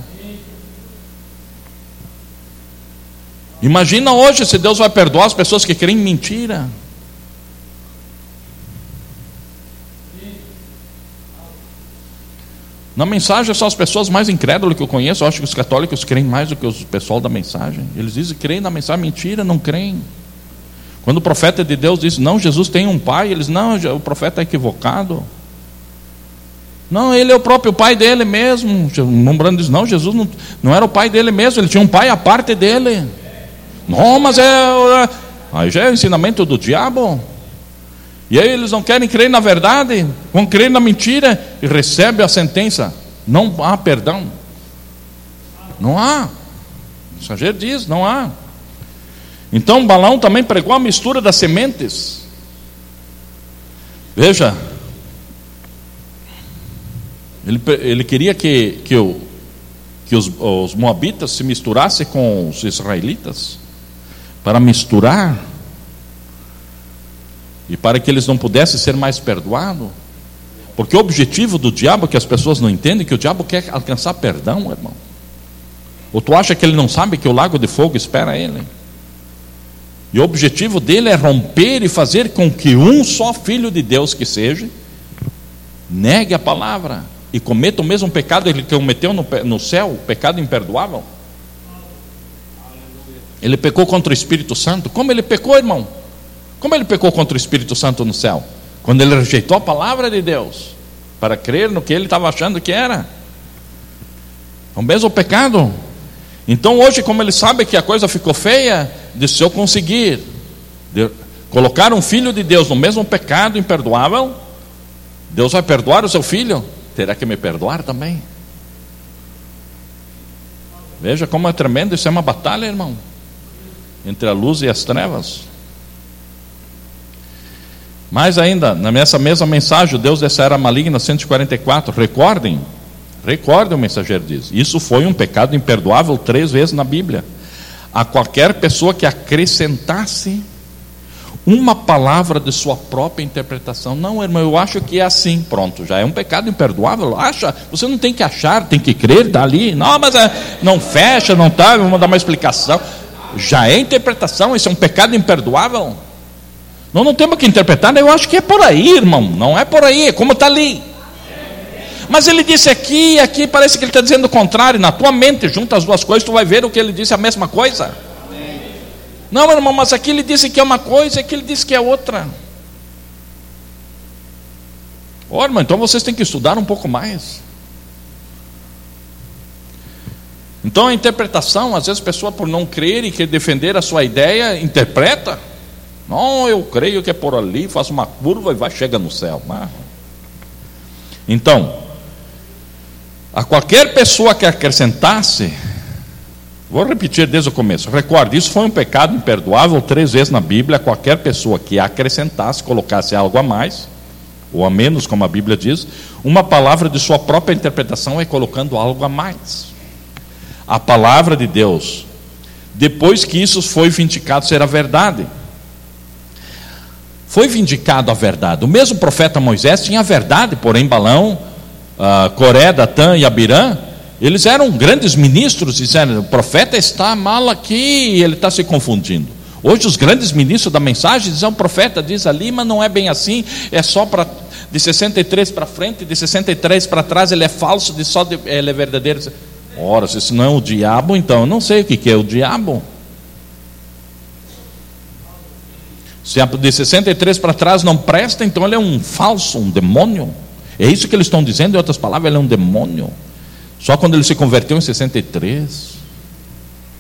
Imagina hoje se Deus vai perdoar as pessoas que creem em mentira. Na mensagem são as pessoas mais incrédulas que eu conheço. Eu acho que os católicos creem mais do que o pessoal da mensagem. Eles dizem que creem na mensagem, mentira, não creem. Quando o profeta de Deus diz: não, Jesus tem um pai, eles: não, o profeta é equivocado. Não, ele é o próprio pai dele mesmo. O Mombrano diz: não, Jesus não, não era o pai dele mesmo, ele tinha um pai à parte dele. Não, mas é... aí já é o ensinamento do diabo. E aí eles não querem crer na verdade, vão crer na mentira e recebem a sentença. Não há perdão. Não há. O mensageiro diz: não há. Então Balaão também pregou a mistura das sementes. Veja, ele, ele queria que, que, o, que os, os moabitas se misturassem com os israelitas, para misturar, e para que eles não pudessem ser mais perdoados. Porque o objetivo do diabo, que as pessoas não entendem, que o diabo quer alcançar perdão, irmão. Ou tu acha que ele não sabe que o lago de fogo espera ele? E o objetivo dele é romper e fazer com que um só filho de Deus que seja, negue a palavra e cometa o mesmo pecado que ele cometeu no, no céu, o pecado imperdoável. Ele pecou contra o Espírito Santo. Como ele pecou, irmão? Como ele pecou contra o Espírito Santo no céu? Quando ele rejeitou a palavra de Deus para crer no que ele estava achando que era. O mesmo pecado. Então hoje, como ele sabe que a coisa ficou feia, disse: se eu conseguir de colocar um filho de Deus no mesmo pecado imperdoável, Deus vai perdoar o seu filho, terá que me perdoar também. Veja como é tremendo. Isso é uma batalha, irmão, entre a luz e as trevas. Mais ainda, nessa mesma mensagem, Deus dessa era maligna, cento e quarenta e quatro, recordem, recordem, o mensageiro diz: isso foi um pecado imperdoável três vezes na Bíblia. A qualquer pessoa que acrescentasse uma palavra de sua própria interpretação. Não, irmão, eu acho que é assim. Pronto, já é um pecado imperdoável. Acha, você não tem que achar, tem que crer, está ali. Não, mas é, não fecha, não está, vamos dar uma explicação. Já é interpretação, isso é um pecado imperdoável. Nós não temos que interpretar. Eu acho que é por aí, irmão. Não é por aí, é como está ali. Mas ele disse aqui, aqui parece que ele está dizendo o contrário. Na tua mente, junta as duas coisas, tu vai ver o que ele disse a mesma coisa. Não, irmão, mas aqui ele disse que é uma coisa, aqui ele disse que é outra. Ó, irmão, então vocês têm que estudar um pouco mais. Então a interpretação, às vezes a pessoa, por não crer e querer defender a sua ideia, interpreta. Não, eu creio que é por ali, faz uma curva e vai, chega no céu. Então, a qualquer pessoa que acrescentasse, vou repetir desde o começo, recorde, isso foi um pecado imperdoável três vezes na Bíblia. Qualquer pessoa que acrescentasse, colocasse algo a mais, ou a menos, como a Bíblia diz, uma palavra de sua própria interpretação, é colocando algo a mais. A palavra de Deus, depois que isso foi vindicado ser a verdade, foi vindicado a verdade. O mesmo profeta Moisés tinha a verdade, porém Balaão, uh, Coré, Datã e Abirã, eles eram grandes ministros, disseram: o profeta está mal aqui, ele está se confundindo. Hoje os grandes ministros da mensagem dizem: o profeta diz ali, mas não é bem assim, é só para de sessenta e três para frente, de sessenta e três para trás ele é falso, de só de, ele é verdadeiro. Ora, se isso não é o diabo, então eu não sei o que, que é o diabo. Se de sessenta e três para trás não presta, então ele é um falso, um demônio. É isso que eles estão dizendo, em outras palavras, ele é um demônio. Só quando ele se converteu em sessenta e três.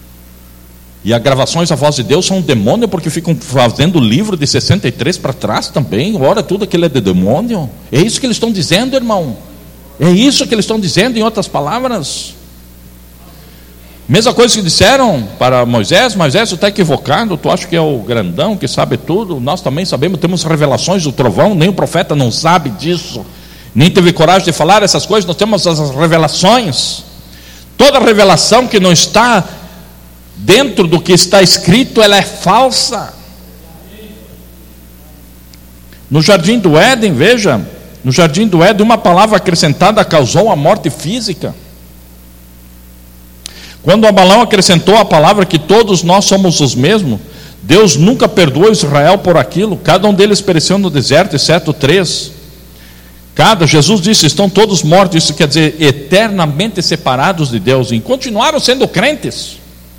E as gravações da voz de Deus são um demônio, porque ficam fazendo livro de sessenta e três para trás também. Ora, tudo aquilo é de demônio. É isso que eles estão dizendo, irmão. É isso que eles estão dizendo, em outras palavras. Mesma coisa que disseram para Moisés: Moisés, tu está equivocado, tu acha que é o grandão que sabe tudo. Nós também sabemos, temos revelações do trovão. Nem o profeta não sabe disso, nem teve coragem de falar essas coisas. Nós temos as revelações. Toda revelação que não está dentro do que está escrito, ela é falsa. No jardim do Éden, veja, no jardim do Éden, uma palavra acrescentada causou a morte física. Quando Abalão acrescentou a palavra que todos nós somos os mesmos, Deus nunca perdoou Israel por aquilo. Cada um deles pereceu no deserto, exceto três. Cada, Jesus disse, estão todos mortos. Isso quer dizer, eternamente separados de Deus. E continuaram sendo crentes.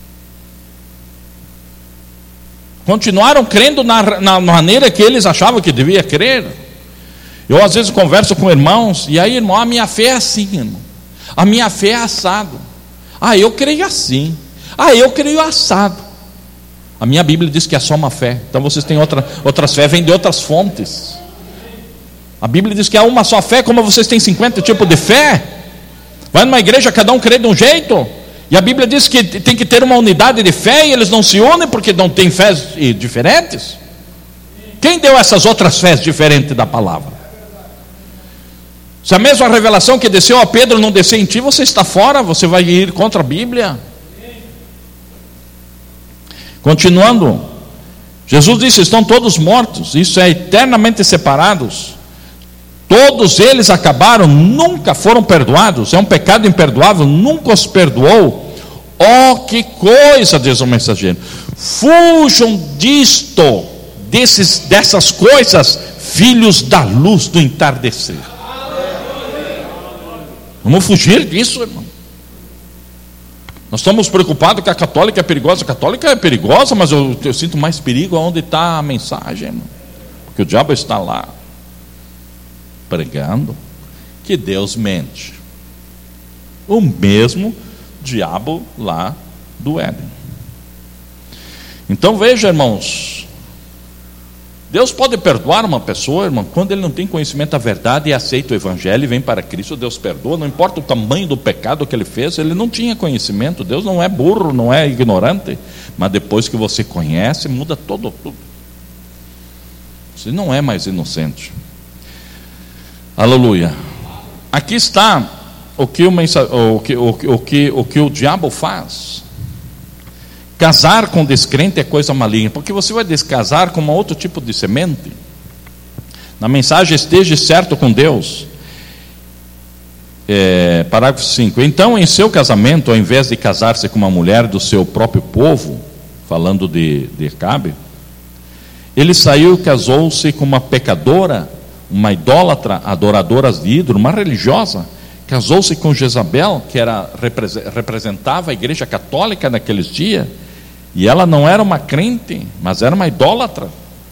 Continuaram crendo na, na maneira que eles achavam que devia crer. Eu às vezes converso com irmãos, e aí, irmão, a minha fé é assim, irmão. A minha fé é assado. Ah, eu creio assim. Ah, eu creio assado. A minha Bíblia diz que é só uma fé. Então vocês têm outra, outras fé, vêm de outras fontes. A Bíblia diz que há uma só fé, como vocês têm cinquenta tipos de fé. Vai numa igreja, cada um crê de um jeito. E a Bíblia diz que tem que ter uma unidade de fé, e eles não se unem porque não têm fés diferentes. Quem deu essas outras fés diferentes da palavra? Se a mesma revelação que desceu a Pedro não descer em ti, você está fora, você vai ir contra a Bíblia. Continuando, Jesus disse, estão todos mortos, isso é eternamente separados. Todos eles acabaram, nunca foram perdoados. É um pecado imperdoável, nunca os perdoou. Oh, que coisa, diz o mensageiro. Fujam disto, desses, dessas coisas, filhos da luz do entardecer. Vamos fugir disso, irmão. Nós estamos preocupados que a católica é perigosa. A católica é perigosa, mas eu, eu sinto mais perigo onde está a mensagem, irmão. Porque o diabo está lá pregando que Deus mente. O mesmo diabo lá do Éden. Então veja, irmãos, Deus pode perdoar uma pessoa, irmão, quando ele não tem conhecimento da verdade e aceita o evangelho e vem para Cristo. Deus perdoa, não importa o tamanho do pecado que ele fez. Ele não tinha conhecimento. Deus não é burro, não é ignorante, mas depois que você conhece, muda todo tudo. Você não é mais inocente. Aleluia. Aqui está o que o, mensa, o, que, o, o, que, o que o diabo faz. Casar com descrente é coisa maligna, porque você vai descasar com um outro tipo de semente. Na mensagem, esteja certo com Deus. É, parágrafo cinco. Então, em seu casamento, ao invés de casar-se com uma mulher do seu próprio povo, falando de, de Acabe, ele saiu e casou-se com uma pecadora, uma idólatra, adoradora de ídolo, uma religiosa. Casou-se com Jezabel, que era, representava a igreja católica naqueles dias, e ela não era uma crente, mas era uma idólatra.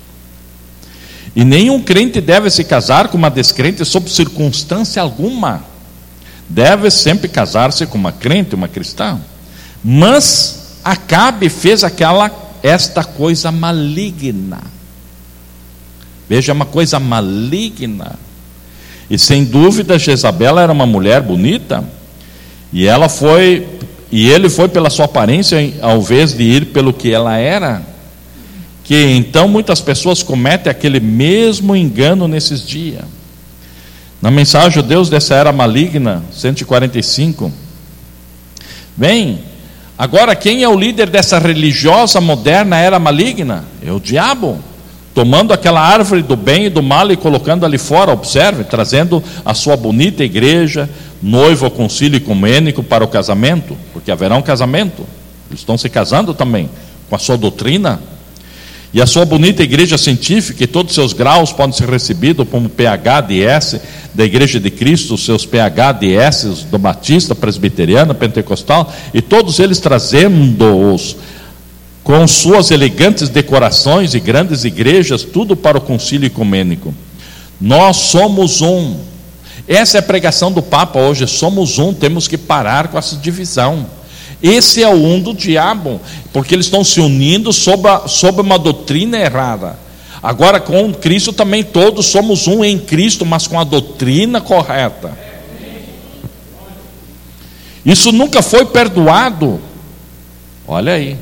E nenhum crente deve se casar com uma descrente sob circunstância alguma. Deve sempre casar-se com uma crente, uma cristã. Mas Acabe fez aquela, esta coisa maligna. Veja, uma coisa maligna. E sem dúvida Jezabel era uma mulher bonita, e ela foi, e ele foi pela sua aparência, ao invés de ir pelo que ela era. Que então muitas pessoas cometem aquele mesmo engano nesses dias. Na mensagem o Deus dessa era maligna, cento e quarenta e cinco. Bem, agora quem é o líder dessa religiosa moderna era maligna? É o diabo. Tomando aquela árvore do bem e do mal e colocando ali fora, observe, trazendo a sua bonita igreja, noivo ao concílio ecumênico para o casamento, porque haverá um casamento, eles estão se casando também, com a sua doutrina, e a sua bonita igreja científica, e todos os seus graus podem ser recebidos como P H D S da Igreja de Cristo, os seus P H D S do Batista, Presbiteriana, Pentecostal, e todos eles trazendo-os com suas elegantes decorações e grandes igrejas, tudo para o concílio ecumênico. Nós somos um. Essa é a pregação do Papa hoje, somos um, temos que parar com essa divisão. Esse é o um do diabo, porque eles estão se unindo sob, a, sob uma doutrina errada. Agora com Cristo também todos somos um em Cristo, mas com a doutrina correta. Isso nunca foi perdoado. Olha aí.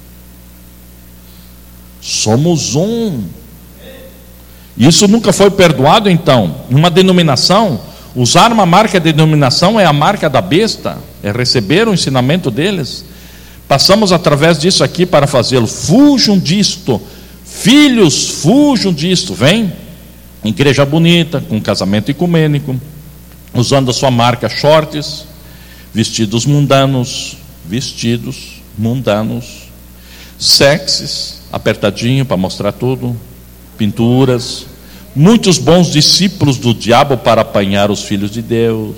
Somos um. Isso nunca foi perdoado, então. Uma denominação, usar uma marca de denominação é a marca da besta, é receber o ensinamento deles. Passamos através disso aqui para fazê-lo. Fujam disto, filhos, fujam disto. Vem, igreja bonita, com casamento ecumênico, usando a sua marca shorts, vestidos mundanos, vestidos mundanos, sexys, apertadinho para mostrar tudo, pinturas, muitos bons discípulos do diabo para apanhar os filhos de Deus.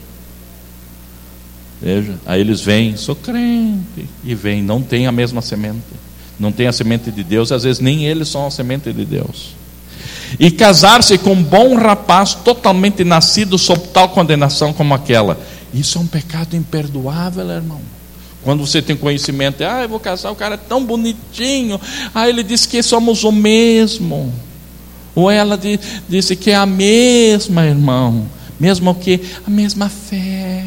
Veja, aí eles vêm, sou crente, e vêm, não tem a mesma semente, não tem a semente de Deus, às vezes nem eles são a semente de Deus. E casar-se com um bom rapaz totalmente nascido sob tal condenação como aquela, isso é um pecado imperdoável, irmão. Quando você tem conhecimento, ah, eu vou casar, o cara é tão bonitinho, ah, ele disse que somos o mesmo, ou ela de, disse que é a mesma, irmão, mesmo que a mesma fé.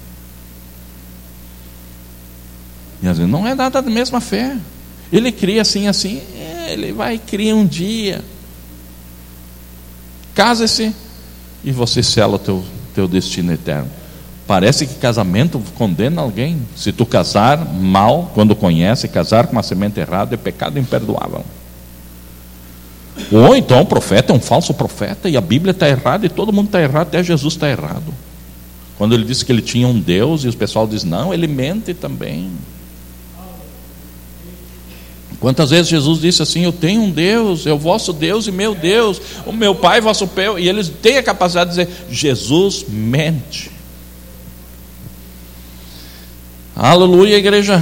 E às vezes não é nada da mesma fé. Ele cria assim, assim, é, ele vai criar um dia. Casa-se e você sela o teu, teu destino eterno. Parece que casamento condena alguém. Se tu casar mal, quando conhece, casar com uma semente errada é pecado imperdoável. Ou então o profeta é um falso profeta e a Bíblia está errada e todo mundo está errado, até Jesus está errado. Quando ele disse que ele tinha um Deus e o pessoal diz, não, ele mente também. Quantas vezes Jesus disse assim, eu tenho um Deus, é o vosso Deus e meu Deus, o meu Pai, vosso Pai, e eles têm a capacidade de dizer, Jesus mente. Aleluia, igreja.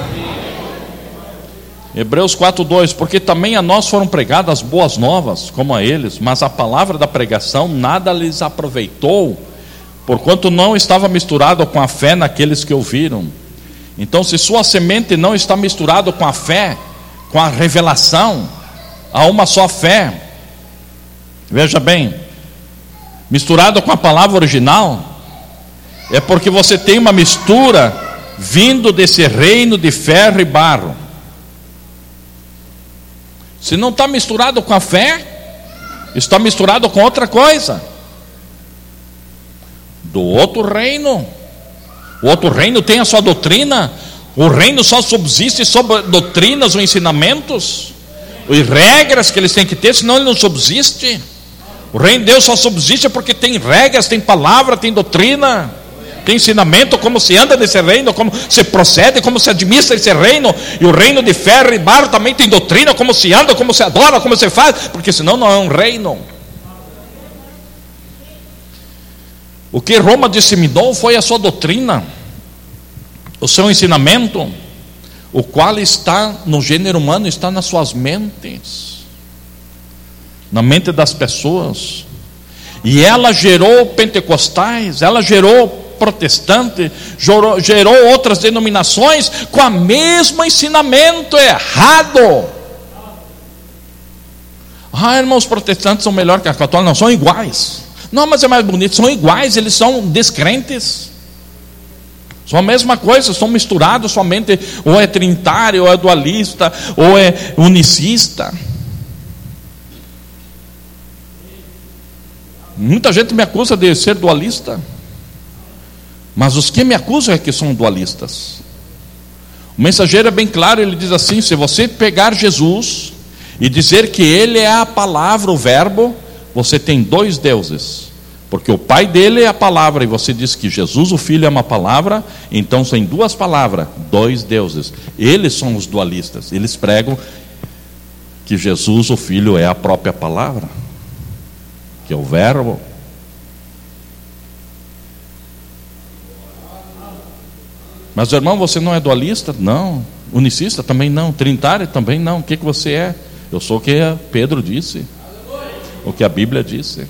Hebreus quatro, dois, porque também a nós foram pregadas boas novas, como a eles, mas a palavra da pregação nada lhes aproveitou, porquanto não estava misturado com a fé naqueles que ouviram. Então, se sua semente não está misturada com a fé, com a revelação, há uma só fé, veja bem, misturado com a palavra original, é porque você tem uma mistura vindo desse reino de ferro e barro. Se não está misturado com a fé, está misturado com outra coisa, do outro reino. O outro reino tem a sua doutrina. O reino só subsiste sobre doutrinas ou ensinamentos e regras que eles têm que ter, senão ele não subsiste. O reino de Deus só subsiste porque tem regras, tem palavra, tem doutrina, tem ensinamento, como se anda nesse reino, como se procede, como se administra esse reino. E o reino de ferro e barro também tem doutrina, como se anda, como se adora, como se faz, porque senão não é um reino. O que Roma disseminou foi a sua doutrina, o seu ensinamento, o qual está no gênero humano, está nas suas mentes, na mente das pessoas. E ela gerou pentecostais, ela gerou protestantes, gerou, gerou outras denominações com o mesmo ensinamento errado. Ah, irmãos, os protestantes são melhor que a católica. Não, são iguais. Não, mas é mais bonito, são iguais, eles são descrentes. São a mesma coisa, são misturados somente, ou é trinitário, ou é dualista, ou é unicista. Muita gente me acusa de ser dualista, mas os que me acusam é que são dualistas. O mensageiro é bem claro, ele diz assim, se você pegar Jesus e dizer que ele é a palavra, o verbo, você tem dois deuses. Porque o pai dele é a palavra, e você diz que Jesus, o Filho, é uma palavra, então são duas palavras, dois deuses. Eles são os dualistas, eles pregam que Jesus, o Filho, é a própria palavra, que é o verbo. Mas irmão, você não é dualista? Não. Unicista? Também não. Trinitário? Também não. O que, que você é? Eu sou o que Pedro disse, o que a Bíblia disse.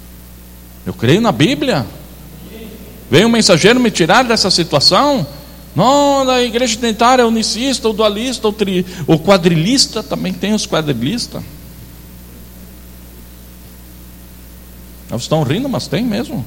Eu creio na Bíblia. Veio um mensageiro me tirar dessa situação. Não, a igreja identitária é unicista, o dualista, o, tri, o quadrilista, também tem os quadrilistas. Eles estão rindo, mas tem mesmo.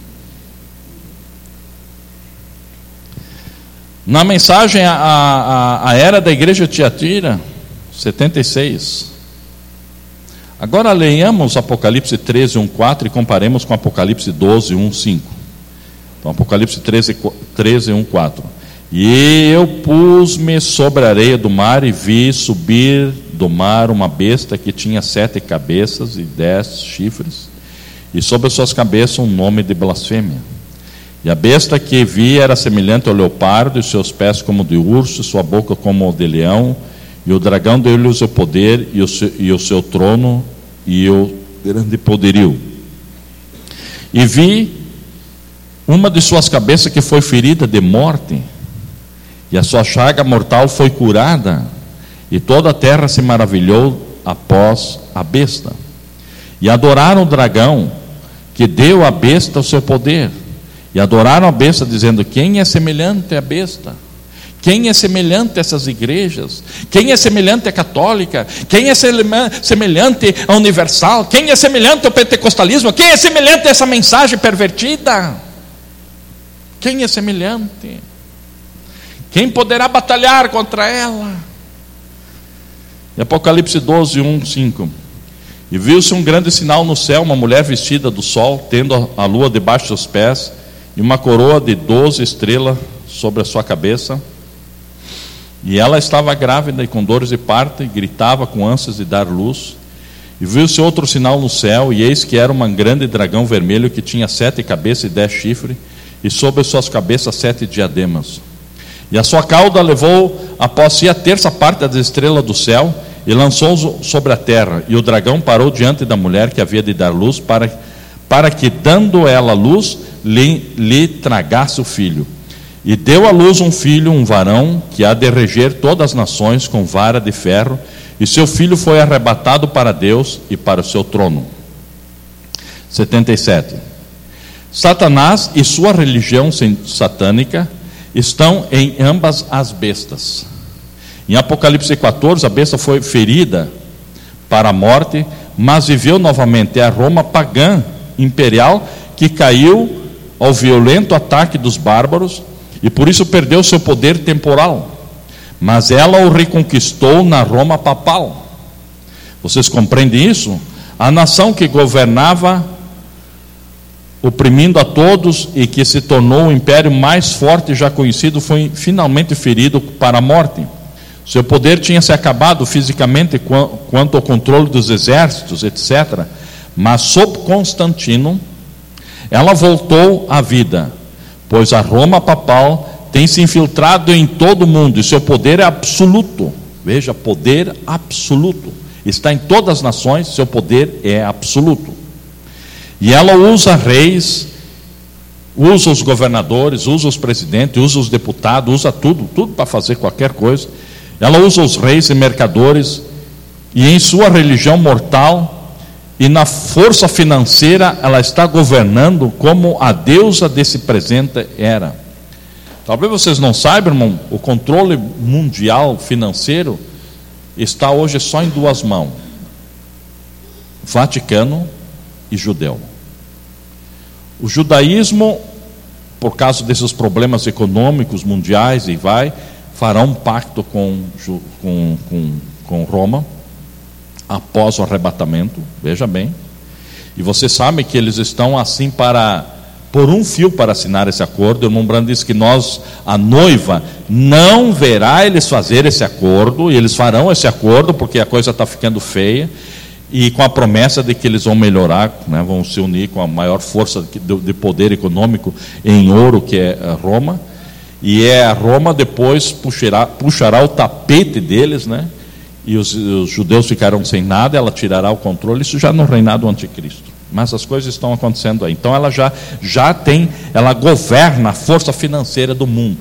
Na mensagem a, a, a era da igreja de Tiatira, setenta e seis. Agora leiamos Apocalipse treze, um, quatro e comparemos com Apocalipse doze, um, cinco. Então, Apocalipse treze, um, quatro. E eu pus-me sobre a areia do mar e vi subir do mar uma besta que tinha sete cabeças e dez chifres, e sobre as suas cabeças um nome de blasfêmia. E a besta que vi era semelhante ao leopardo, e seus pés como de urso, sua boca como de leão, e o dragão deu-lhe o seu poder, e o seu, e o seu trono, e o grande poderio. E vi uma de suas cabeças que foi ferida de morte, e a sua chaga mortal foi curada, e toda a terra se maravilhou após a besta. E adoraram o dragão, que deu à besta o seu poder, e adoraram a besta, dizendo: quem é semelhante à besta? Quem é semelhante a essas igrejas? Quem é semelhante à católica? Quem é semelhante à universal? Quem é semelhante ao pentecostalismo? Quem é semelhante a essa mensagem pervertida? Quem é semelhante? Quem poderá batalhar contra ela? E Apocalipse doze, um, cinco. E viu-se um grande sinal no céu, uma mulher vestida do sol, tendo a lua debaixo dos pés, e uma coroa de doze estrelas sobre a sua cabeça. E ela estava grávida e com dores de parto, e gritava com ânsias de dar luz. E viu-se outro sinal no céu, e eis que era um grande dragão vermelho, que tinha sete cabeças e dez chifres, e sobre as suas cabeças sete diademas. E a sua cauda levou após si a terça parte das estrelas do céu, e lançou sobre a terra. E o dragão parou diante da mulher que havia de dar luz, para, para que, dando ela luz, lhe, lhe tragasse o filho. E deu à luz um filho, um varão, que há de reger todas as nações com vara de ferro, e seu filho foi arrebatado para Deus e para o seu trono. setenta e sete. Satanás e sua religião satânica estão em ambas as bestas. Em Apocalipse quatorze, a besta foi ferida para a morte, mas viveu novamente. É a Roma pagã imperial que caiu ao violento ataque dos bárbaros, e por isso perdeu seu poder temporal. Mas ela o reconquistou na Roma papal. Vocês compreendem isso? A nação que governava oprimindo a todos e que se tornou o império mais forte já conhecido, foi finalmente ferido para a morte. Seu poder tinha se acabado fisicamente quanto ao controle dos exércitos, etcétera. Mas sob Constantino, ela voltou à vida, pois a Roma papal tem se infiltrado em todo o mundo, e seu poder é absoluto. Veja, poder absoluto. Está em todas as nações, seu poder é absoluto. E ela usa reis, usa os governadores, usa os presidentes, usa os deputados, usa tudo, tudo para fazer qualquer coisa. Ela usa os reis e mercadores, e em sua religião mortal e na força financeira ela está governando como a deusa desse presente era. Talvez vocês não saibam, irmão, o controle mundial financeiro está hoje só em duas mãos: Vaticano e judeu. O judaísmo, por causa desses problemas econômicos mundiais, e vai, fará um pacto com, com, com, com Roma após o arrebatamento, veja bem. E você sabe que eles estão assim para, por um fio para assinar esse acordo. O irmão Brando disse que nós, a noiva, não verá eles fazer esse acordo, e eles farão esse acordo porque a coisa está ficando feia, e com a promessa de que eles vão melhorar, né, vão se unir com a maior força de poder econômico em ouro, que é Roma. E é a Roma depois puxará, puxará o tapete deles, né? E os, os judeus ficarão sem nada, ela tirará o controle. Isso já no reinado do anticristo. Mas as coisas estão acontecendo aí. Então ela já, já tem, ela governa a força financeira do mundo.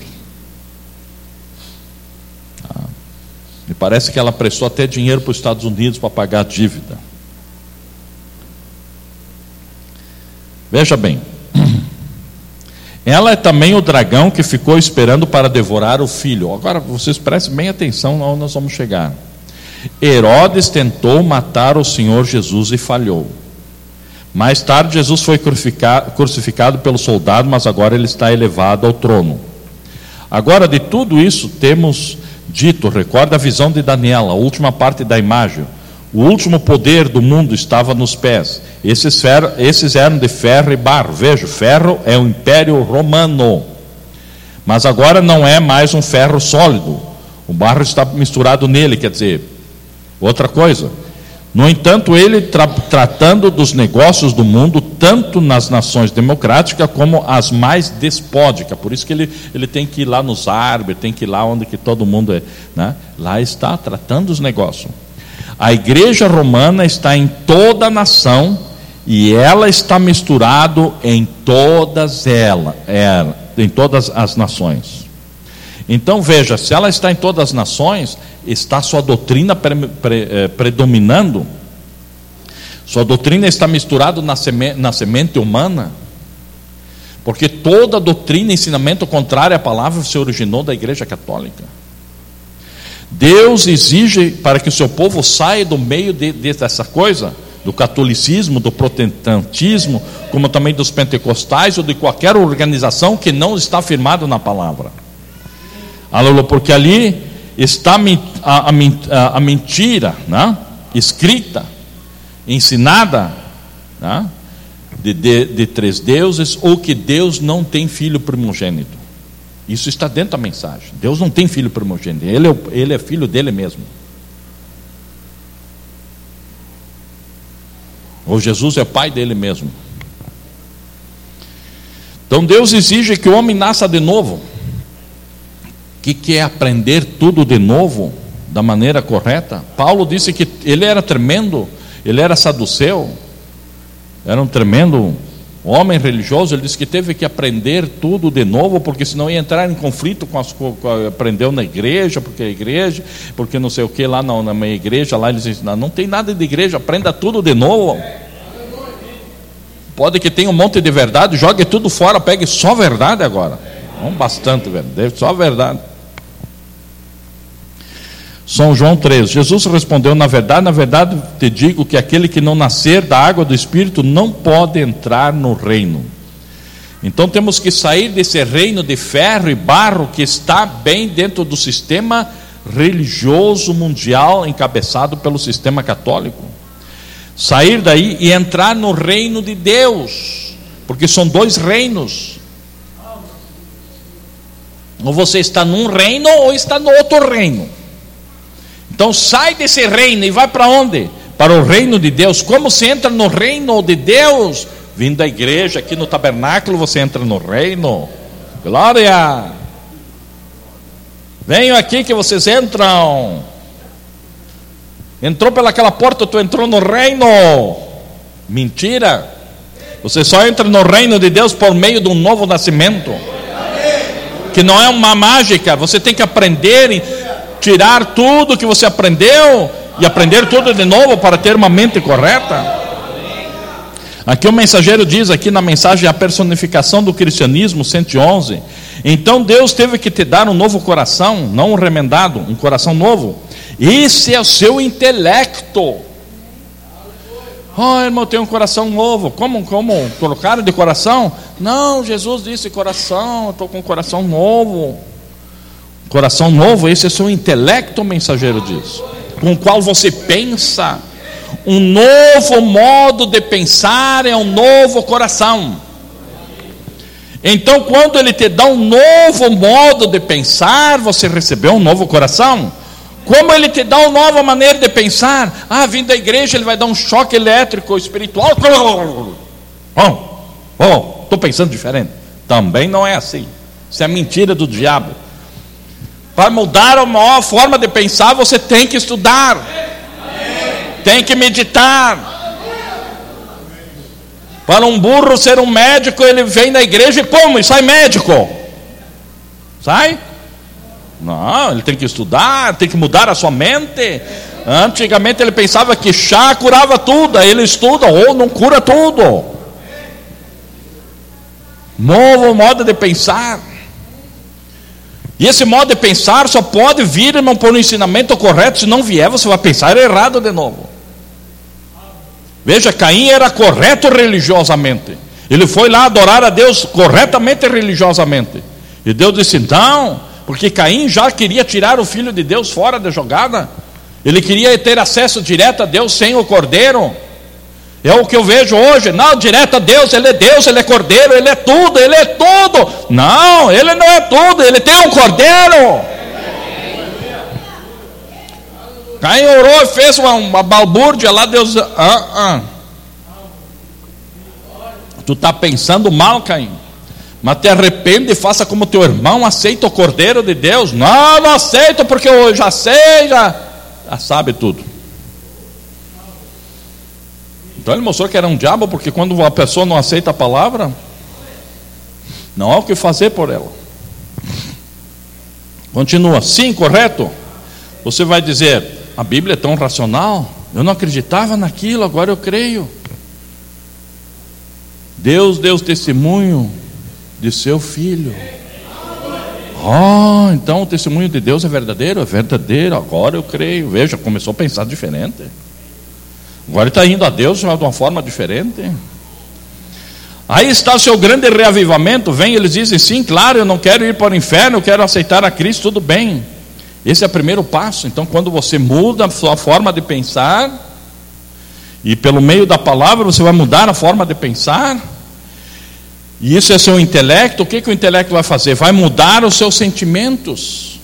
Ah, me parece que ela prestou até dinheiro para os Estados Unidos para pagar a dívida. Veja bem, Ela é também o dragão que ficou esperando para devorar o filho. Agora, vocês prestem bem atenção onde nós vamos chegar. Herodes tentou matar o Senhor Jesus e falhou. Mais tarde, Jesus foi crucificado, crucificado pelo soldado, mas agora ele está elevado ao trono. Agora, de tudo isso, temos dito, recorda a visão de Daniel, a última parte da imagem. O último poder do mundo estava nos pés. Esses, ferro, esses eram de ferro e barro. Veja, ferro é o Império Romano. Mas agora não é mais um ferro sólido. O barro está misturado nele, quer dizer, outra coisa. No entanto, ele tra tratando dos negócios do mundo, tanto nas nações democráticas como as mais despóticas. Por isso que ele, ele tem que ir lá nos árabes, tem que ir lá onde que todo mundo é, né? Lá está tratando os negócios. A igreja romana está em toda a nação e ela está misturado em todas elas, é, em todas as nações. Então veja, se ela está em todas as nações, está sua doutrina pre, pre, eh, predominando, sua doutrina está misturada na semente, na semente humana, porque toda doutrina e ensinamento contrário à palavra se originou da igreja católica. Deus exige para que o seu povo saia do meio de, de, dessa coisa, do catolicismo, do protestantismo, como também dos pentecostais ou de qualquer organização que não está firmada na palavra. Aleluia, porque ali está a, a, a mentira, né? Escrita, ensinada, né? de, de, de três deuses, ou que Deus não tem filho primogênito. Isso está dentro da mensagem. Deus não tem filho primogênito, ele é, ele é filho dele mesmo. Ou Jesus é pai dele mesmo. Então Deus exige que o homem nasça de novo. O que, que é aprender tudo de novo, da maneira correta? Paulo disse que ele era tremendo, ele era saduceu, era um tremendo homem religioso. Ele disse que teve que aprender tudo de novo, porque senão ia entrar em conflito com as coisas que aprendeu na igreja, porque a igreja, porque não sei o que lá na, na minha igreja, lá eles ensinam, não tem nada de igreja, aprenda tudo de novo. Pode que tenha um monte de verdade, jogue tudo fora, pegue só verdade agora. Não bastante verdade, só verdade. São João três, Jesus respondeu, na verdade, na verdade te digo que aquele que não nascer da água do Espírito não pode entrar no reino. Então temos que sair desse reino de ferro e barro que está bem dentro do sistema religioso mundial encabeçado pelo sistema católico. Sair daí e entrar no reino de Deus, porque são dois reinos. Ou você está num reino ou está no outro reino. Então sai desse reino e vai para onde? Para o reino de Deus. Como se entra no reino de Deus? Vindo da igreja, aqui no tabernáculo você entra no reino. Glória! Venham aqui que vocês entram. Entrou pelaquela porta, tu entrou no reino. Mentira! Você só entra no reino de Deus por meio de um novo nascimento, que não é uma mágica. Você tem que aprender e tirar tudo que você aprendeu e aprender tudo de novo para ter uma mente correta. Aqui o mensageiro diz, aqui na mensagem, a personificação do cristianismo, cento e onze. Então Deus teve que te dar um novo coração, não um remendado, um coração novo. Esse é o seu intelecto. Oh, irmão, eu tenho um coração novo. Como, como colocaram de coração? Não, Jesus disse coração, eu estou com um coração novo. Coração novo, esse é o seu intelecto, o mensageiro diz, com o qual você pensa. Um novo modo de pensar é um novo coração. Então quando ele te dá um novo modo de pensar, você recebeu um novo coração. Como ele te dá uma nova maneira de pensar? Ah, vindo da igreja ele vai dar um choque elétrico espiritual. Bom, bom, estou pensando diferente. Também não é assim. Isso é mentira do diabo. Para mudar a maior forma de pensar, você tem que estudar, tem que meditar. Para um burro ser um médico, ele vem na igreja e como? E sai médico. Sai? Não, ele tem que estudar, tem que mudar a sua mente. Antigamente ele pensava que chá curava tudo, aí ele estuda, ou não cura tudo. Novo modo de pensar. E esse modo de pensar só pode vir, irmão, por um ensinamento correto. Se não vier, você vai pensar errado de novo. Veja, Caim era correto religiosamente. Ele foi lá adorar a Deus corretamente religiosamente. E Deus disse, não, porque Caim já queria tirar o filho de Deus fora da jogada. Ele queria ter acesso direto a Deus sem o cordeiro. É o que eu vejo hoje. Não, direto a Deus, ele é Deus, ele é cordeiro, ele é tudo, ele é tudo. Não, ele não é tudo, ele tem um cordeiro. Caim orou e fez uma, uma balbúrdia lá, Deus, ah, ah. Tu está pensando mal, Caim, mas te arrepende e faça como teu irmão, aceita o cordeiro de Deus. Não, não aceito, porque eu já sei, já, já sabe tudo. Então ele mostrou que era um diabo, porque quando a pessoa não aceita a palavra, não há o que fazer por ela. Continua, sim, correto. Você vai dizer, a Bíblia é tão racional, eu não acreditava naquilo, agora eu creio. Deus deu testemunho de seu filho. Oh, então o testemunho de Deus é verdadeiro? É verdadeiro, agora eu creio. Veja, começou a pensar diferente. Agora ele está indo a Deus de uma forma diferente. Aí está o seu grande reavivamento. Vem, eles dizem, sim, claro, eu não quero ir para o inferno, eu quero aceitar a Cristo, tudo bem. Esse é o primeiro passo. Então quando você muda a sua forma de pensar, e pelo meio da palavra você vai mudar a forma de pensar, e isso é seu intelecto, o que, que o intelecto vai fazer? Vai mudar os seus sentimentos.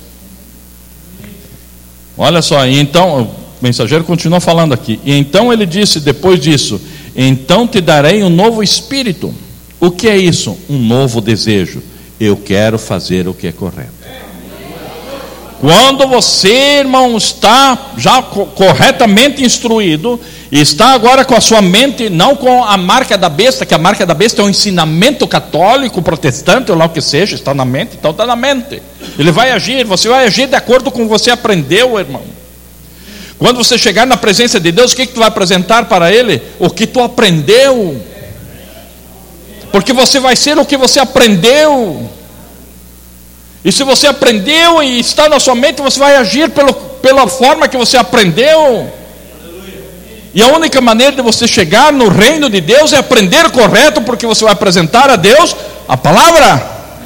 Olha só, e então... O mensageiro continua falando aqui. E então ele disse depois disso, então te darei um novo espírito. O que é isso? Um novo desejo. Eu quero fazer o que é correto. Quando você, irmão, está já corretamente instruído, e está agora com a sua mente, não com a marca da besta, que a marca da besta é um ensinamento católico, protestante, ou lá o que seja, está na mente, então está na mente. Ele vai agir, você vai agir de acordo com o que você aprendeu, irmão. Quando você chegar na presença de Deus, o que, que tu vai apresentar para Ele? O que tu aprendeu. Porque você vai ser o que você aprendeu. E se você aprendeu e está na sua mente, você vai agir pelo, pela forma que você aprendeu. E a única maneira de você chegar no reino de Deus é aprender correto, porque você vai apresentar a Deus a palavra.